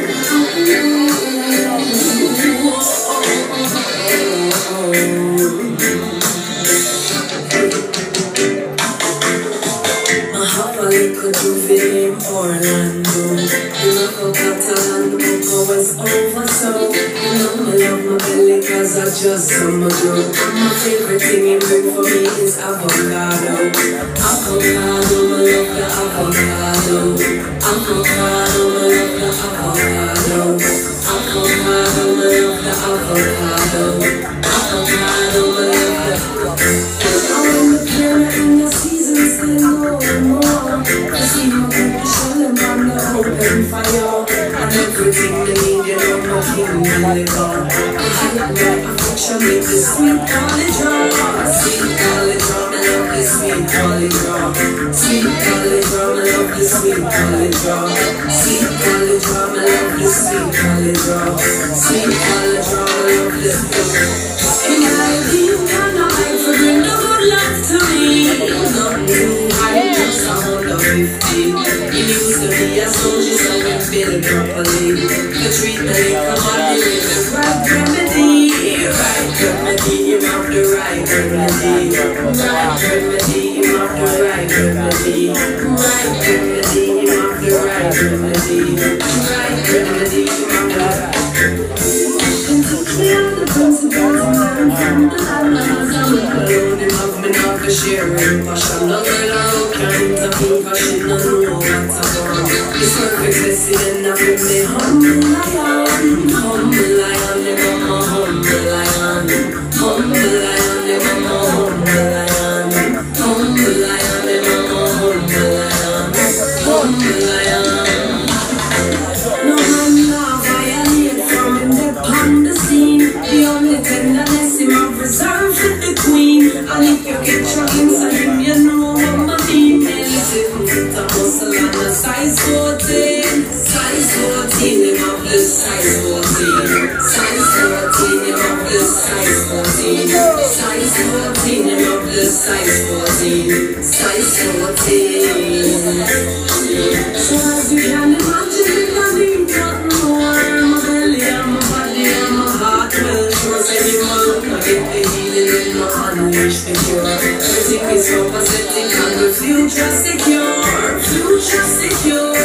Orlando, you know Catalan, the was over so. You know I love my belly cause I just summer girl. My favorite thing you bring for me is avocado. Avocado, I love the avocado. Avocado, I love the avocado. Avocado, I love the avocado. Avocado, I love the. I'm in the camera in the seasons, they know more. I see my people showing on the open fire. And everything they need, you know, no king and liquor. I like my affection with the sweet college rum. Sweet college rum, I love the sweet college rum. Sweet college rum, I love the sweet college rum. Sweet college rum, I love the sweet college rum. Sweet college rum, I love the. And I think I know I bring the good luck to me. Not new, I'm just a hundred fifty. You used to be a soldier, so you feel it properly. You treat me like a body with the right remedy. Right remedy, you have the right remedy. Right remedy, you have the right remedy. Right remedy, you have the right remedy. Right remedy, you have the right remedy. We are the principles and learn from the others. I'm alone in love, me not for sharing passion. No girl around can intervene, cause she don't know what I'm on. This perfect blessing and I bring me humble lion. Humble lion, they got my humble lion. Humble lion, they got my humble lion. Humble lion, they got my humble lion. Humble lion. No man not violate from him, they on the scene. The only tenderness him have reserved for the queen. And if you get your glimpse of him, you know what I mean. Seven foot of muscle and a size fourteen. Size fourteen, him have the size fourteen. Size fourteen, him have the size fourteen. Size fourteen, him have the size fourteen. Size fourteen. So as you can imagine, it can be nothing more. My belly and my body and my heart will trust anyone. I get the healing in my unleash the cure. Everything is so pathetic and the future secure. Future secure.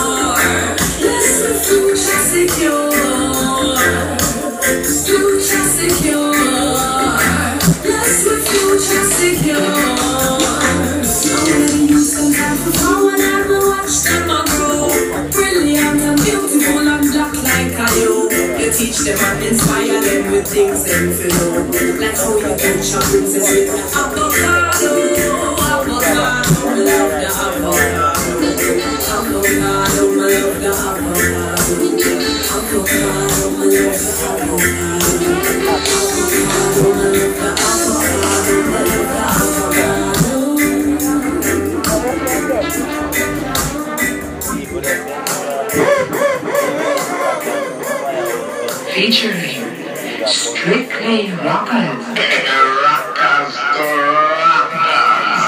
Yes, the future secure. Future secure. Yes, the future secure. I'm gonna use some time for power and I will watch them grow. Brilliant and beautiful and black like a you. You teach them and inspire them with things them feel know. Like how you coach your princess with the avocado. Avocado, I love the avocado. Avocado, I love the avocado. Avocado, I love the avocado. Avocado, I love the avocado. I love the avocado. Whatever. Strictly Rockers. Rockers to rockers.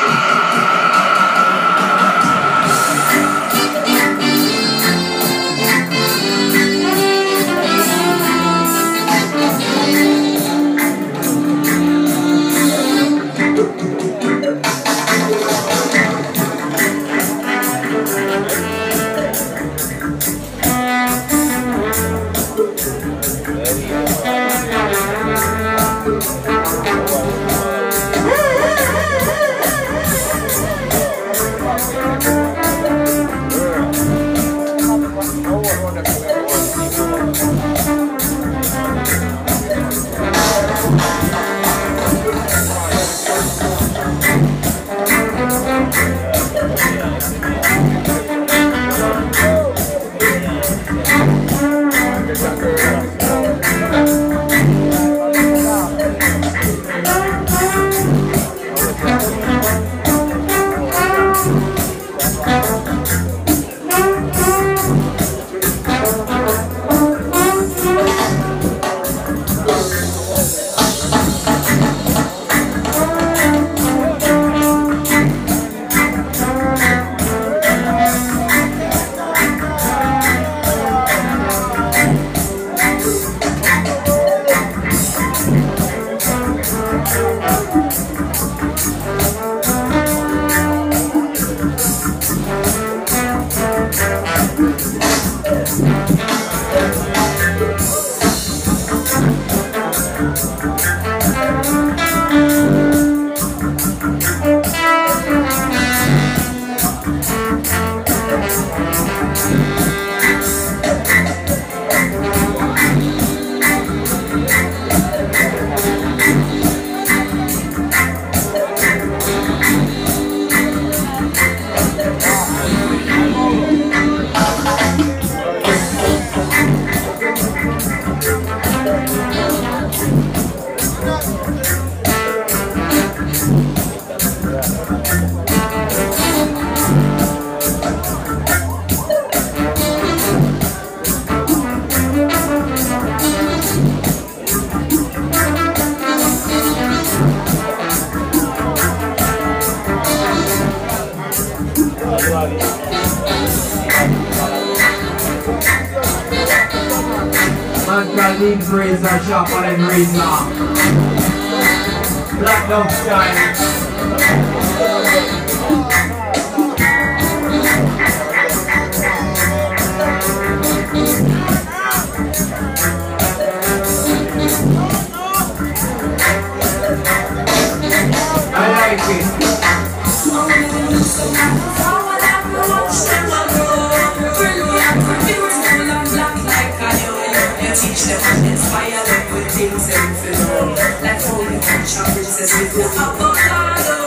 Leaves razor sharp on him razor. Black dog style. I like it. Teach them and inspire them with things and film. Like how you catch a princess with your avocado.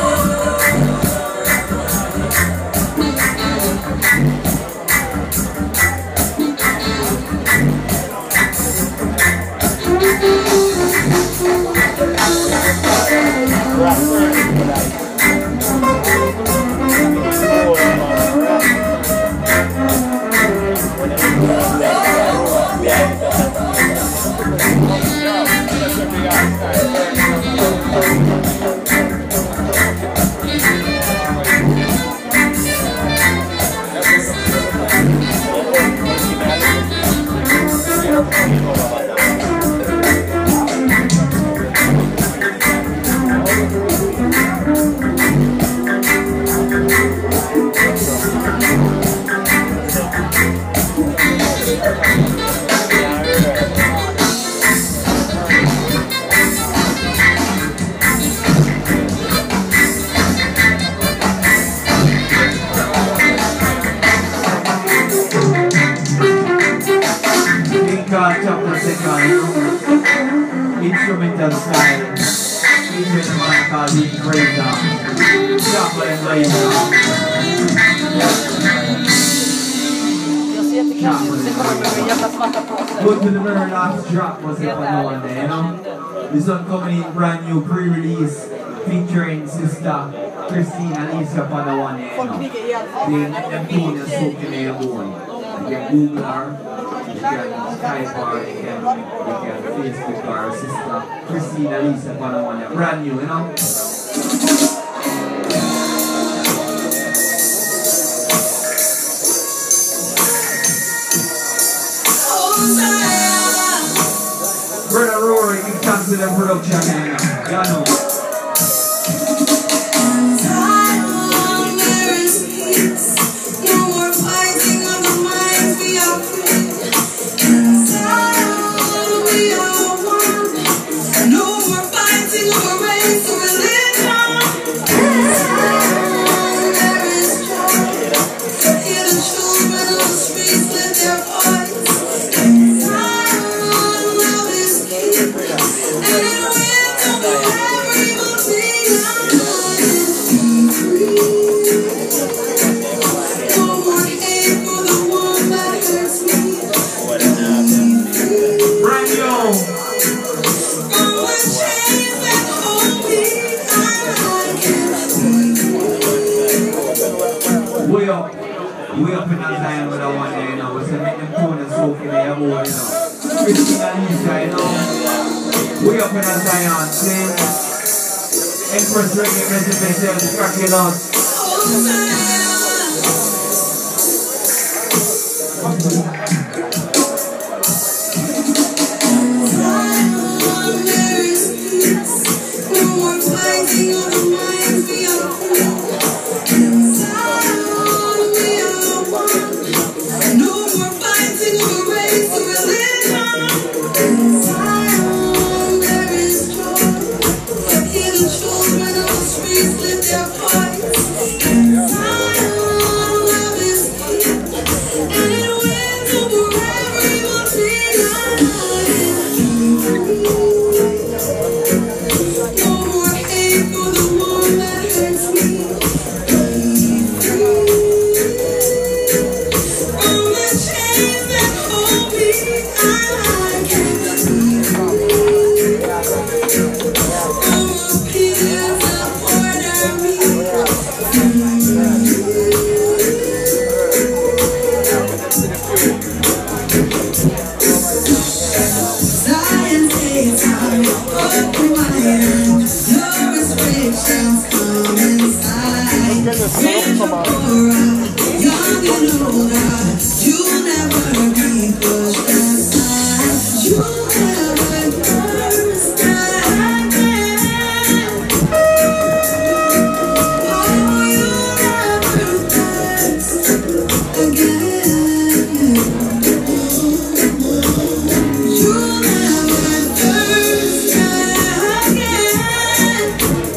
Instrumental style, featuring a man called Deep Razor, Sharper and Razor. Go to the very last drop was the other one there, you know? This one coming in brand new pre-release, featuring sister Christine and Lisa upon the one there, you know? They let them tune and soak in their own. You can Google her. can Skype or you can, you can Facebook or sister Christina Lisa Panamania. Brand new, you know? Brother Rory, give thanks to the production, you know? Y'all know. We up, we up in that Zion with that one day, you know. We say make them phone and soak in their board, you know. Christina Lisa, you know. We up in that Zion, see? Empress Reggae Reservation, cracking out.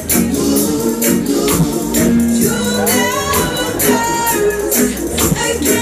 Again.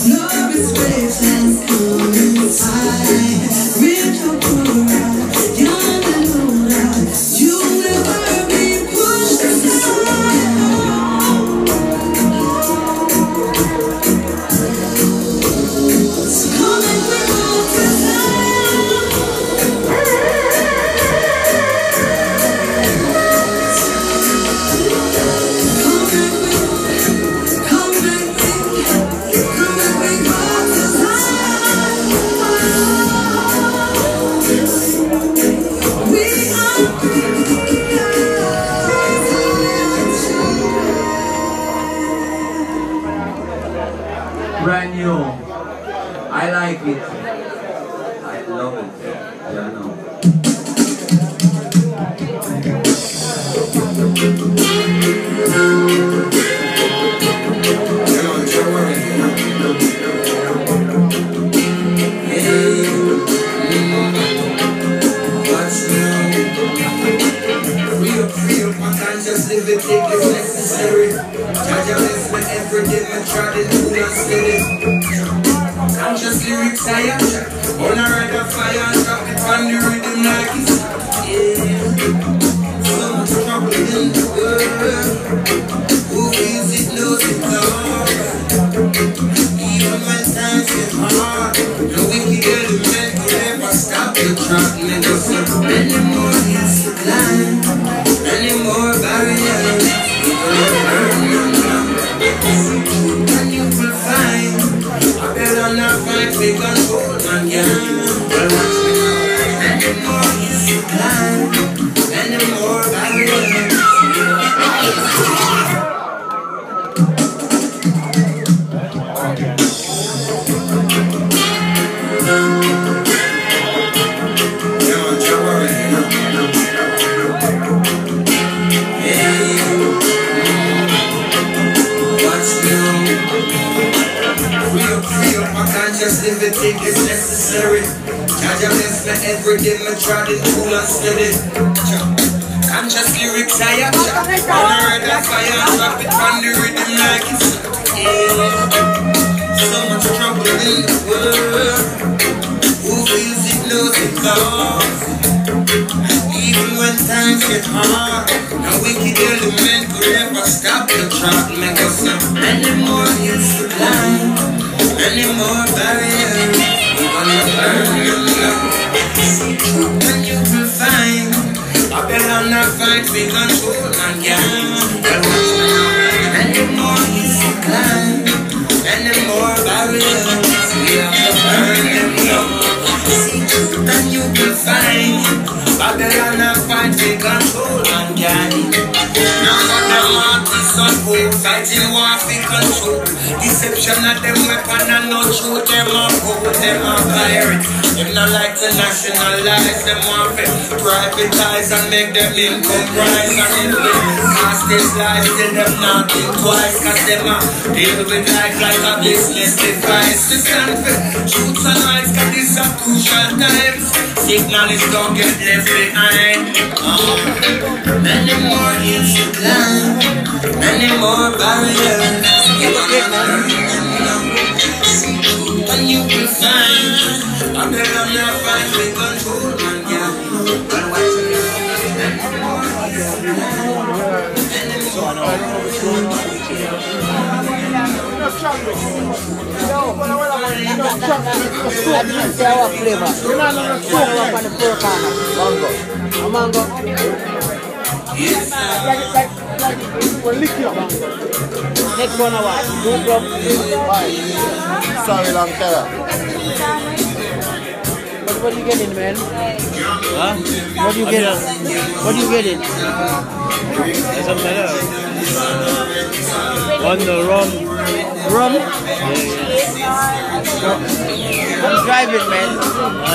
Love is waves and cool inside. With your aura, you're the Luna. You'll never be pushed aside. So come and bring all Brand new. I like it. I love it. Yeah, I know. Just live it, take it necessary. Judge your best when every day my trying to do not steady. Conscious lyrics I am shot. On a ride of fire and drop it on the rhythm like it's yeah. So much trouble in the world. Who feels it knows it loves. Even when times get hard, no wicked element will ever stop the track. Never stop anymore, it's the climb. Any more barriers, and you will find a better not fight we control man can. Well, watch me now. Any more is to climb, any more barriers. Just live it, think it's necessary. Judge your best for every day, my try to cool and steady. Conscious lyrics I am shot. On a red of fire, drop it on the rhythm like it's yeah. So much trouble in the world. Who feels it knows it loves. Even when times get hard, no wicked element could ever stop the track. Make us know anymore is to climb. Any more barriers, we're gonna burn them up. And you will find a better not fight we control and gang. Any more is to climb, any more barriers, we have to burn them up. And you will find a better not fight we control and gang. Now for them artists on hold, fighting war we control. Deception of them weapon and no truth, them are gold, them are pirates. Them not like to nationalize, them want to privatize and make them income rise. And if they cast this life, tell them not think twice, cause them are deal with life like a business device. To stand for truth and rights, cause these are crucial times. Signal is don't get left behind. Oh. Many more hills to climb, many more barriers. And you will find a better not fight we control man, yeah. But watch me. I didn't say our flavor. You know, I'm going to up on the four corner. Mango. A mango. Yes, we'll lick your mango. Next one, what? Two drop. Sorry, long terror. What, what are you getting, man? Huh? What are you getting? What are you getting? There's something like that. One the rum. Rum? Yeah, yeah. I'm driving, man. Oh,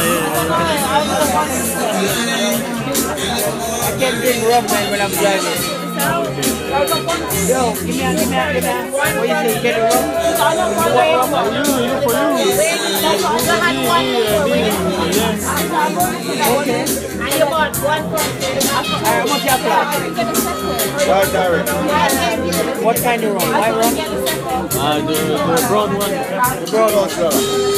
I can't drink rum, man, when I'm driving. Yo, give me a, give me a, give me a. What you say, get a rum? You want rum? Okay. And you bought one for How much you apply? Right, direct. What kind of rum? White rum? Ah, the, the brown one. The brown one, sir.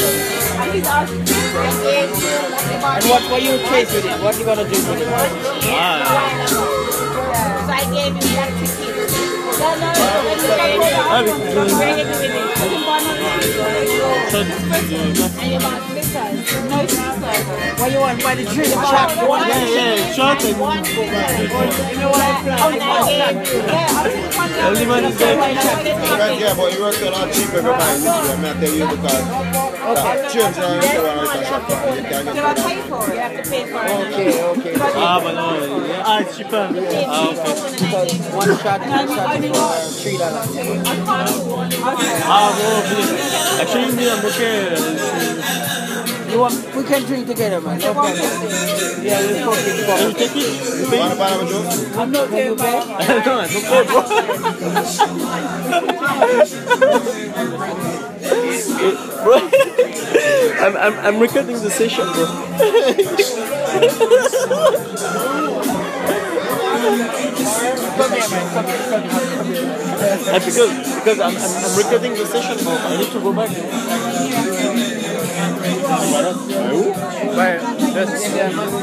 And what will you chase with it? What you gonna do with it? Ah, So I gave him that ticket. ah, because, so, And you want slippers. No slippers. What you want by the drink? Shot. yeah, yeah, short and One slippers. You know what I'm And I gave you. Yeah, only one is there. Right, yeah, but you work a lot cheaper every time. I'm not telling you because that change the restaurant shop. You can You get have to pay for it. You have to pay for it. Okay, okay. Ah, but no, yeah, ah, it's cheaper. Ah, okay. One shot, one shot is for three dollars. Ah, well, please. Actually, me, I'm okay. You want? We can drink together, man. No problem. Yeah, we're talking Can you about. take it? You pay? What about you? I'm not paying, man. No, it's okay, bro. Bro, I'm, I'm, I'm recording the session, bro. Come here, man. Come here, come here, come here. And because because I'm, I'm, I'm recording the session, bro. I need to go back. Where? Just in there, man.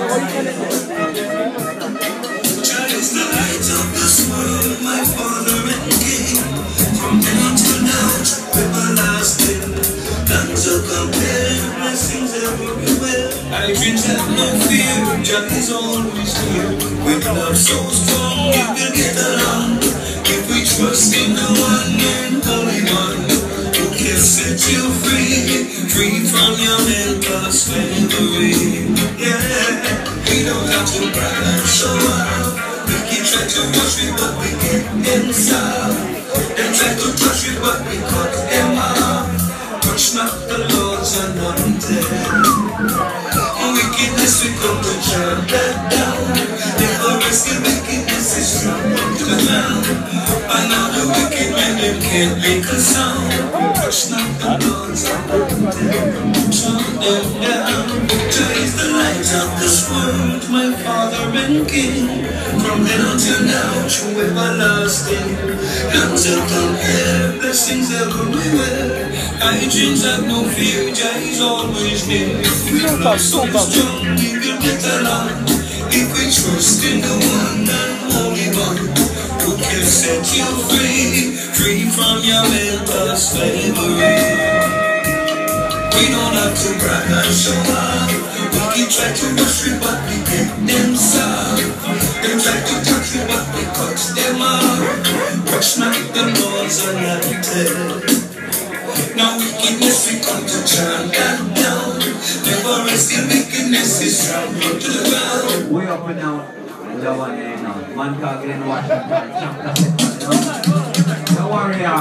Is the light of this world, my Father and King, from then till now, everlasting. None to compare, blessings everywhere. I dream have no fear, Jah is always near. With love so strong, we will get along. If we trust in the one and only one, who can set you free, free from your mental slavery. Yeah, we don't have to brag and show off. We keep trying to rush it, but we get inside. They try to touch it, but we cut them off. Touch not the Lord's anointed. Wickedness, we come to turn that down. Never rescue wickedness is strong to the ground. And now the wicked men, them can't make a sound. Touch not the Lord's anointed. Turn them down. Jah is the light of this world, my Father and King. From then until now, true everlasting. None to compare, blessings everywhere. I dreams have no fear, Jah is always near. With love so strong, we will get along. If we trust in the one and only one, who can set you free, free from your mental slavery. We don't have to brag and show off. We can try to rush it, but we get them soft. They try to touch it, but we cut them off. Rush not the Lord's anointed. Now wickedness, we come to turn that down. Never rest in wickedness is strong to the ground. Way up and down. The one there now. Man called Glenn Washington. Chapter seven. The warrior.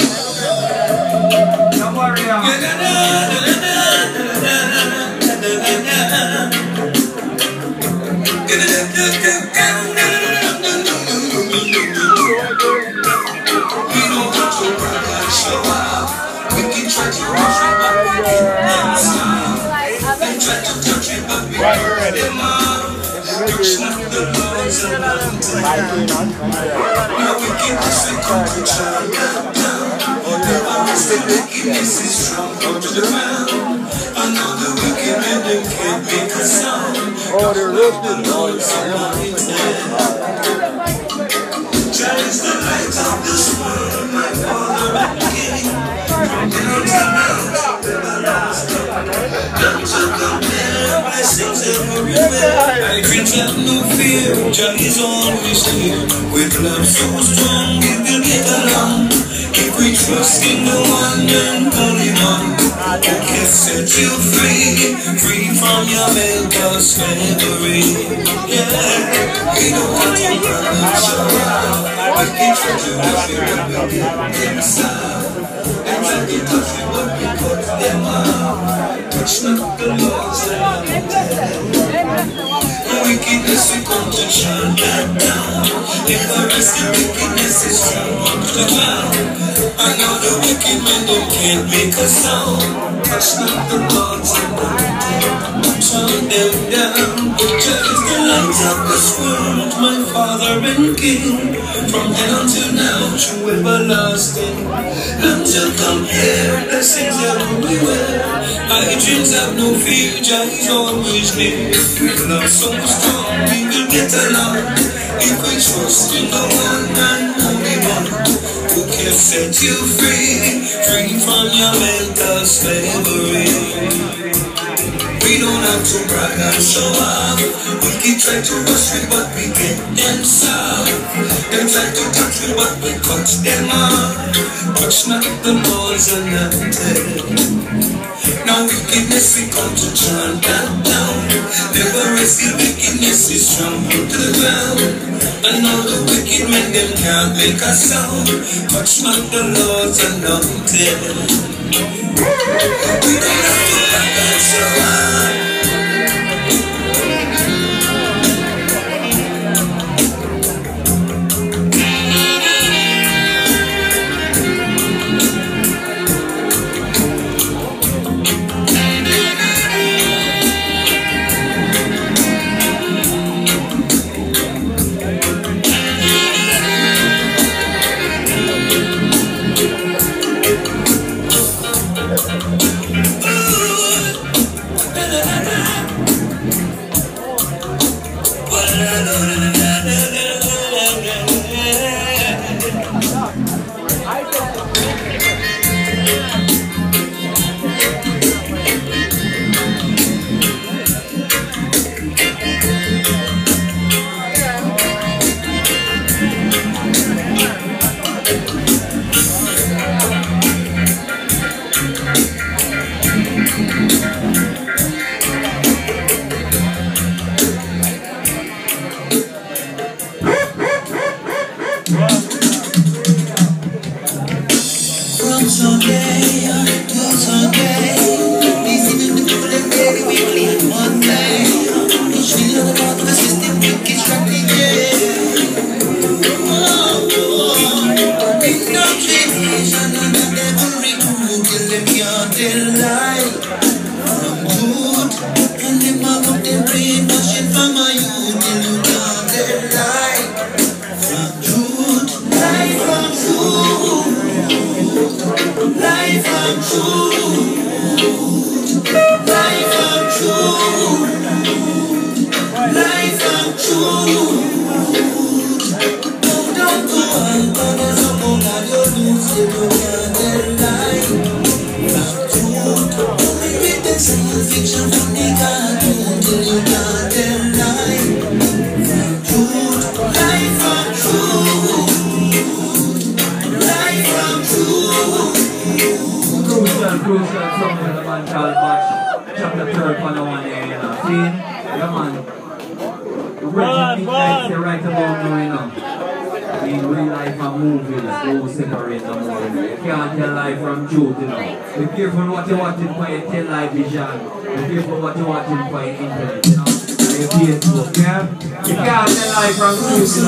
The warrior. We don't have to brag and show off. We can try to rush it, but we can't stop. They try to touch it, but we cut them off. Touch not the Lord's anointed. Now wickedness, we come to turn that down. Never rest in wickedness is strong to the ground. I know the wicked men, they can't make a sound. Oh, they're roasted. Lord's anointed. Jah is the light of this world, my Father and King. From then until now, everlasting. None to compare, blessings everywhere. I dreams have no fear, Jah is always near. With love so strong, we will get along. If we trust in the one and only one, who can set you free, free from your mental slavery. Yeah, we don't have to run and show off. We can try to rush it, but we get inside. And try to touch it, but we cut them off. Touch not the Lord's anointed. Wickedness, we come to turn that down. Never rest in wickedness is strong to the ground. I know the wicked men, they can't make a sound. Touch not the Lord's anointed. Turn them down. Jah is the light of this world, my Father and King, from then until now, true everlasting. Until come here, blessings everywhere. My dreams have no fear, Jah is always near. Love so strong, we will get along if we trust in the one and only one who can set you free, free from your mental slavery. We don't have to brag and show off. We keep trying to rush it, but we get them soft. They try to touch me, but we cut them off. Touch not the laws and nothing. Now wickedness we come to turn that down. Never rest till wickedness is trampled to the ground. And all the wicked men them can't make a sound. Touch not the laws and nothing. We don't have to brag and show off. Be careful what you're watching for your television. Be careful what you're watching for your internet, you know. Your Facebook, yeah? You can't tell life from truth, you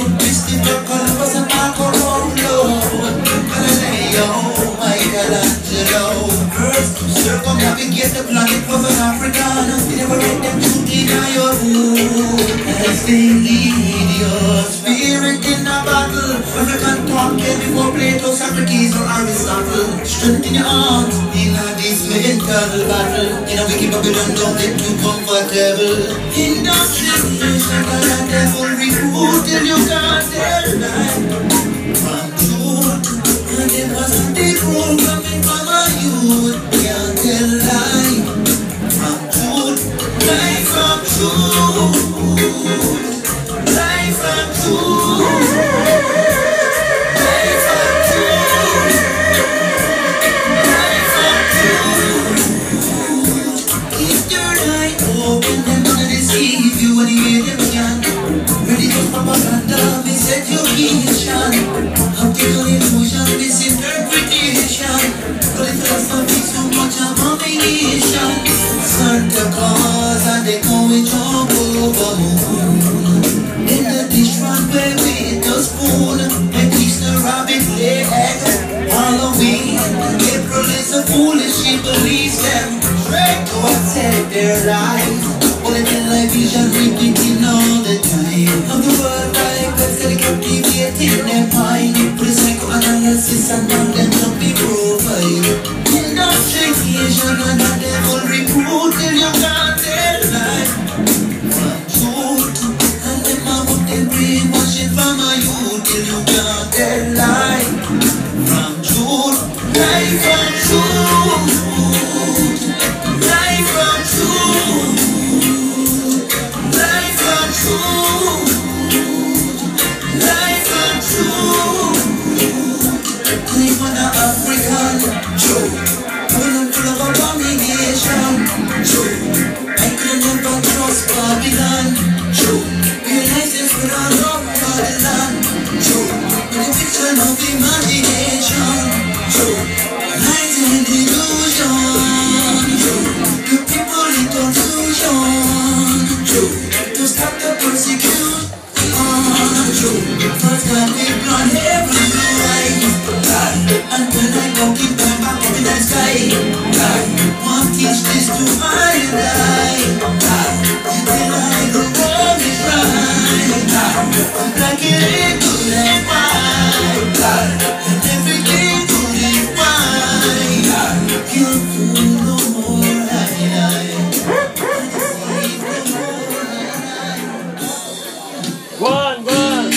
Michelangelo. create the planet was an African. You never let them to deny your rule. As they lead your spirit in a battle. African talk came before Plato, Socrates, or Aristotle. Strengthen your heart in a this mental battle. You know we keep up with them, don't get too comfortable. Indoctrination and the devil recruit till you can't tell lie. From truth, and it wasn't the programming from a youth. Can't tell lie. From truth, lie from truth. Lie from truth. Lie from truth. Lie from truth. Keep your eye open, them gonna deceive you anyway they can. Religious propaganda, miseducation. Optical illusion, misinterpretation. But philosophy so much abomination. Santa Claus and they go with jump over moon. In the dish run where with the spoon. And teach the rabbit lay eggs. Halloween, April is a foolish, she believes them. Try to accept their lies. Only television repeating all the time. Of the world like that's the captivating their mind. Put a psychoanalysis and now them not be profile. Indoctrination and the devil recruit till you can't tell lie. From truth, and them mouth them brainwashing from a youth till you can't tell lie. From truth, lie from truth. Lie from truth. Lie from truth. Lie from truth. Live on the African Joe. Women full of abomination Joe. I could never trust Babylon Joe. Realize this with a love for the land Joe. In the vision of imagination Joe. Lies and illusion Joe. The people in confusion Joe. To stop the persecution Joe. First God we plan heaven blue eyes and when I go keep them back up in the sky. Want teach this to my life. Until I go wrong is right. I'm like it ain't good and white. And everything good is white. Can't fool no more. One, one.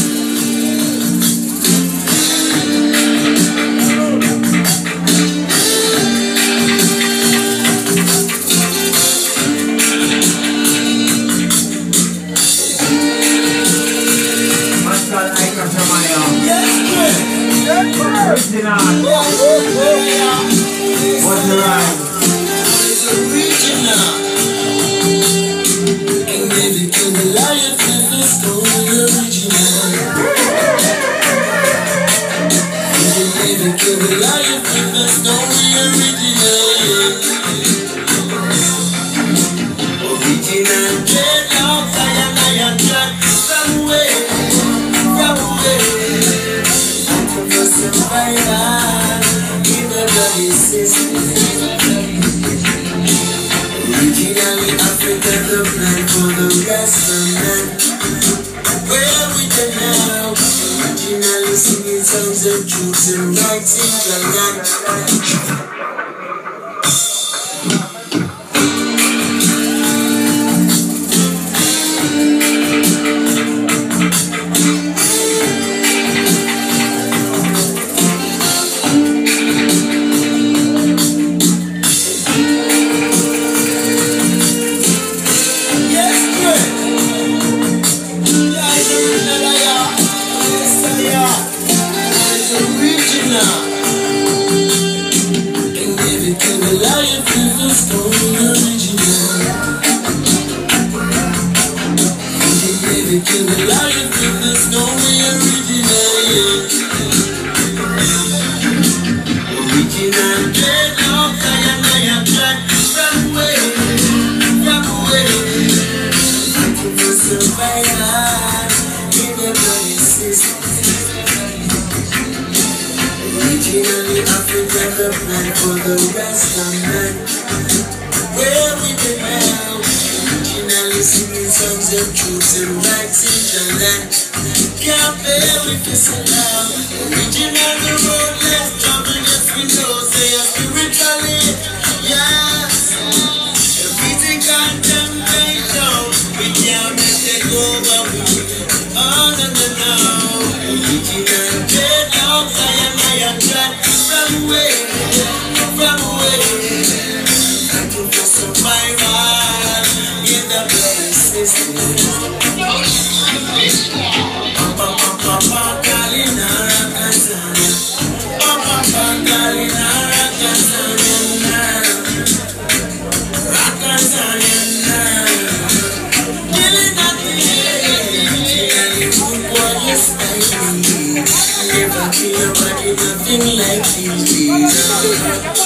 Original. What's the rhyme? It's original. And baby, can the lion feel the story original? And baby, can the lion feel the story original? Original dreadlocks, I am, I am track from away, from away. Survival in the bloody system. Originally Africa, the plan for the rest of men. Where we can now? Originally singing songs of truth and rights in the land. Originally Africa, the plan for the rest of men. where we belong. Originally singing songs of truth and rights in the land. Can't bear with this alone. Original the road less trouble, yes we know. Say a spiritually, yes. Everything contemplation, we can't make it over. Oh no no no. Original dreadlocks, I am I am glad from away, from away. Thank you for survival in the places. Papa papa kalina rakazana, papa kalina rakazana, rakazana. Killing at the end, good boy is like me. Never feel nobody nothing like this.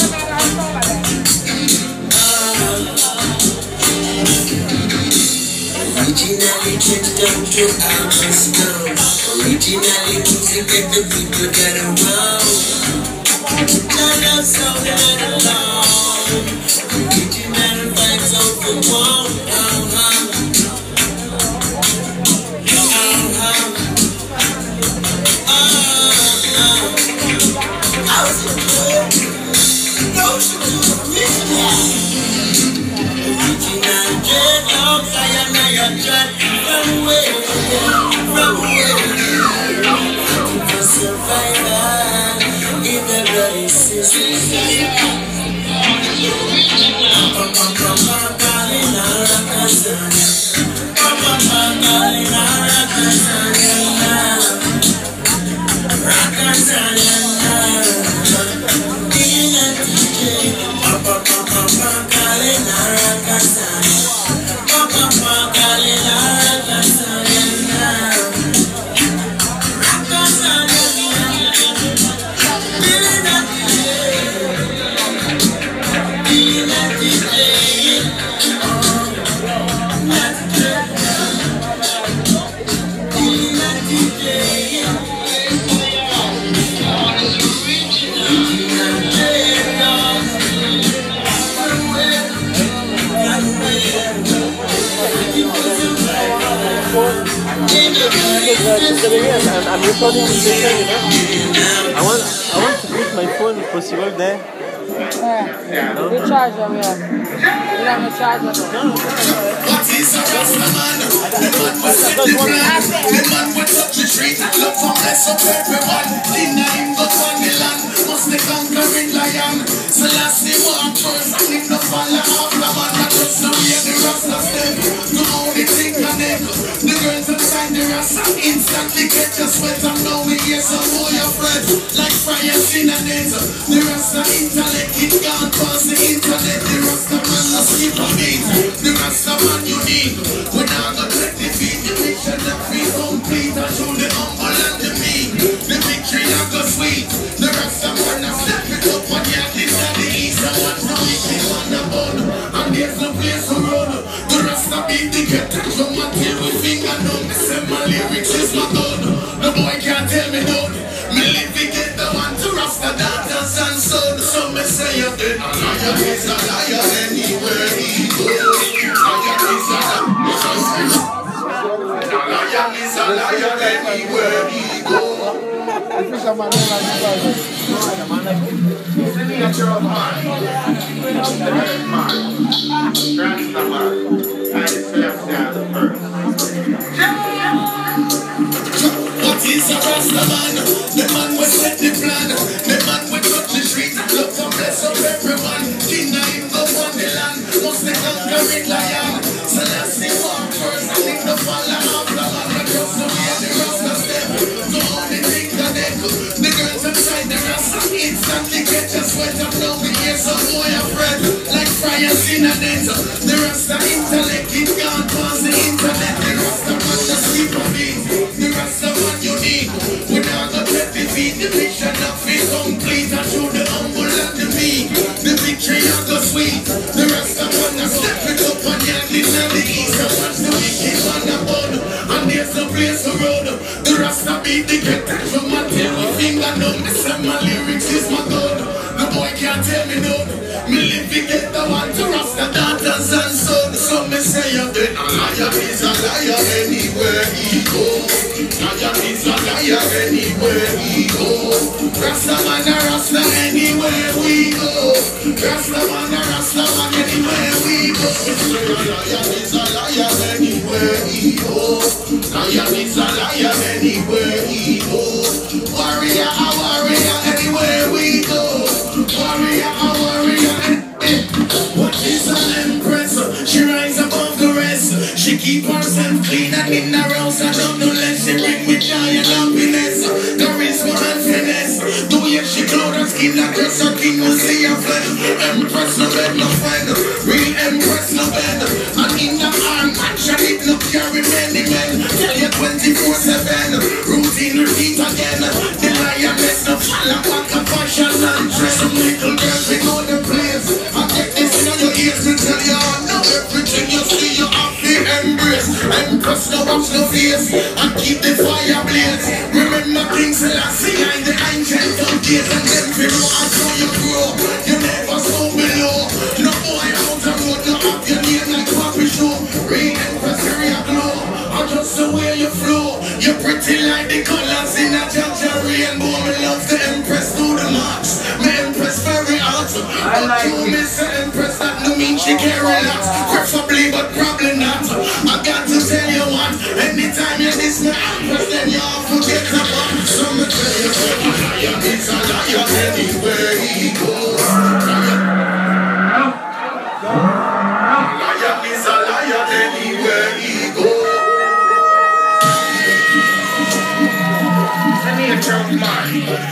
Originally changed down to Alpha's now. Originally music that the people got around. Turn up sound and alone. Original vibes of the world. Uh-huh. Uh-huh. Uh-huh. How's it going? No, she was original. Original dreadlocks, I am I am dread. From away, from away. For survival in the bloody system. Papa papa kalina rakazana, papa papa kalina rakazana, rakazana. Papa papa kalina rakazana, papa papa kalina rakazana, rakazana. I'm, I'm recording the session, you know. I want, I want to put my phone, if possible, there. Yeah. No? The charger we have. We have no charger. What is a Rastaman? The man was set the plan. The man will touch the street. Look for mess up everyone. Dinner him go on the land. Must the conquering lion. So last day walk first. And him no follow after man. I trust the way the Rasta step. No only thing can echo. The girls inside the Rasta instantly get your sweat. And now we hear some more your friends. Like fryers in a nether. The Rasta intellect it gone past the internet. The Rasta man no sleep on me. The Rasta man unique. We now go take the beat. The mission that we complete. And show the humble and the meek. The victory and go sweet. The Rasta man now step it up. And yeah, this is the east. And what's now it is on the bone. And there's no place to run. The Rasta beat the kettle. Come and tell me finger down. Me say my lyrics is my gun. The boy can't tell me no. Me live to get the one to Rasta daughters and son. So me say you're dead. A liar is a liar anywhere he goes. Liar is a liar. A liar is a liar anywhere he goes. Signature of man. The red man. Rasta man. And Celestial the first. What is a Rasta man? The man will set the plan. The man will touch the street. Look for bless up everyone. Dinner him go on the land. Must the conquering lion. So let's see walk first. I think the fall after man. I trust the way the Rasta step. No only thing that they could. The girls inside the Rasta instantly get your sweat up. Now we hear some boy a friend. Like fryers in a net. The Rasta intellect it gone past the internet. The Rasta man the sleep on me. The Rasta man unique. We now go take the beat. The mission of it complete. And show the humble and the meek. The victory and the sweet. The Rasta man the step it up. And yeah, this and the east. And watch the wicked on the bun. And there's no place to run. The Rasta beat the kettle from my tail. My finger down. Me say my lyrics is my gun. The The boy can't tell me no. Me live to get the one to Rasta daughters and sons. So me say again, a liar is a liar anywhere he go. Liar is a liar anywhere he go. Rasta man a Rasta anywhere we go. Rasta man a Rasta man anywhere we go. Liar is a liar anywhere he go. Liar is a liar anywhere he go. Warrior a warrior anywhere we go. Warrior a warrior. What is an empress? She rise above the rest. She keep herself clean and in her house and don't do less. She bring me joy and happiness. Charisma and finesse. Two years she clothed her skin like her so king will see her flesh. Empress no bed no friend. Real empress no bed. And in the arm action it no carry many men. Tell you twenty-four seven. Routine repeat again. The lioness no fall back a fashion and dress. Some little girls we know the place. I get this in your ears to tell you I know everything you see you have to embrace. Empress no watch no face and keep the fire blaze. Remember things I see in the ancient of days and then you know I saw you grow. You never saw below. No boy out the road no have your name like Papi Show. Real Empress area glow. I just the way you flow. You're pretty like the colors in a Jaja rainbow. Me love the Empress to the max. Me Empress very hot. I like you, Miss Empress, that no mean she can relax. Preferably, but probably not. I got to tell you what. Anytime you diss my Empress, then you all forget about. So me tell you, liar is a liar anywhere he goes. Liar is a liar anywhere he goes. Let me a drunk man.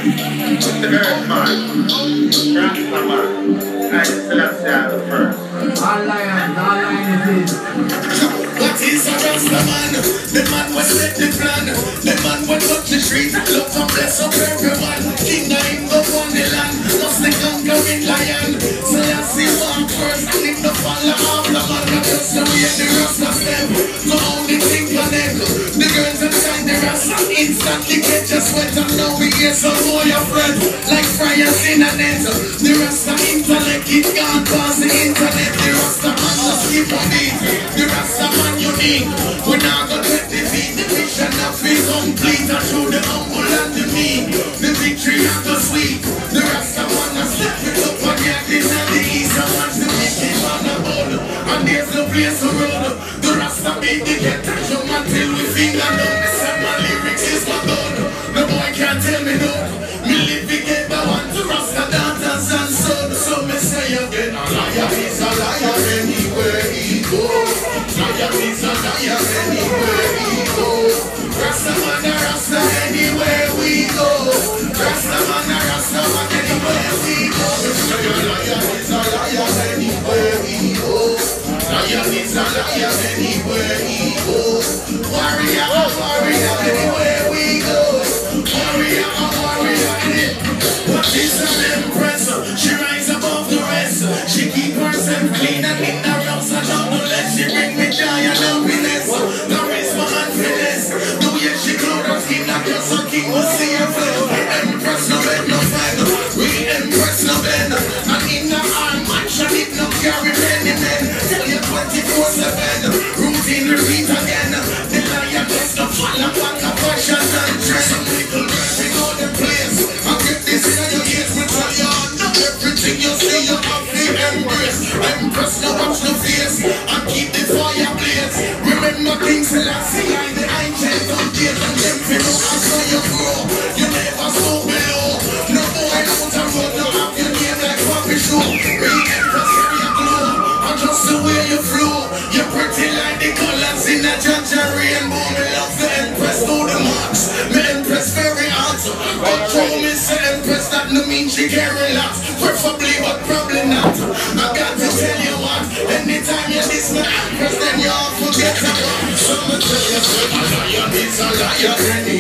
The earth man. Rasta man. I still have to first. All lions, all lions is. What is a Rasta man? The man was set the plan. The man was touch the street. Love and bless up everyone. King of him go on the land. Must the conquering lion. So I see one first. And if the follow off the man, I just the way the Rasta step. So only thing connect. The girls inside the Rasta instantly catch a sweat. And now we hear some more your friend. Like fryers in a net. The Rasta intellect it can't pass the internet. The Rasta man just keep on it. The Rasta man unique. We're not gonna let defeat. The mission of is complete. And show the humble and the meek. The victory of the sweet. The Rasta man has step it up on the acting and the east. And watch the wicked man about. And there's no place to run. The Rasta make the get touch them until we finger down. The same my lyrics is my gun. The boy can't tell me no. Me live together one to Rasta daughters and sons. So me say again, a liar is a liar anywhere he goes. Liar is a liar anywhere he goes. Rasta man a Rasta anywhere we go. Rasta man a Rasta man anywhere we go. Liar is a liar anywhere he goes. Liar is a liar anywhere he goes. Warrior a warrior anywhere we go. Warrior a warrior anywhere. What is an empress? She rise above the rest. She keep herself clean and in her house and don't do less. She bring me joy and happiness. Charisma and finesse. Two years she clothed her skin like just a king will see her flesh. Empress no bed no friend. Real empress no bed. And in her arm action it no carry many men. Tell you twenty-four seven. Routine repeat again. The lioness no fall back a fashion and dress. Some little girls we know the place. I get this in your ears we tell you know everything you see you have to embrace. Empress no watch no face and keep the fire blaze. Remember things that I see in the ancient of days. And them fi know I saw you grow. You never saw below. No boy out the road no have your name like Papi Show. Real Empress area glow. And just the way you flow. You're pretty like the colors in a Jaja rainbow. Me love the Empress to the max. Me Empress very hot. But show me say Empress that no mean she can relax. Preferably but probably not. I got to tell you what. Anytime you diss my Empress then you all forget about. So me tell you say a liar is a liar.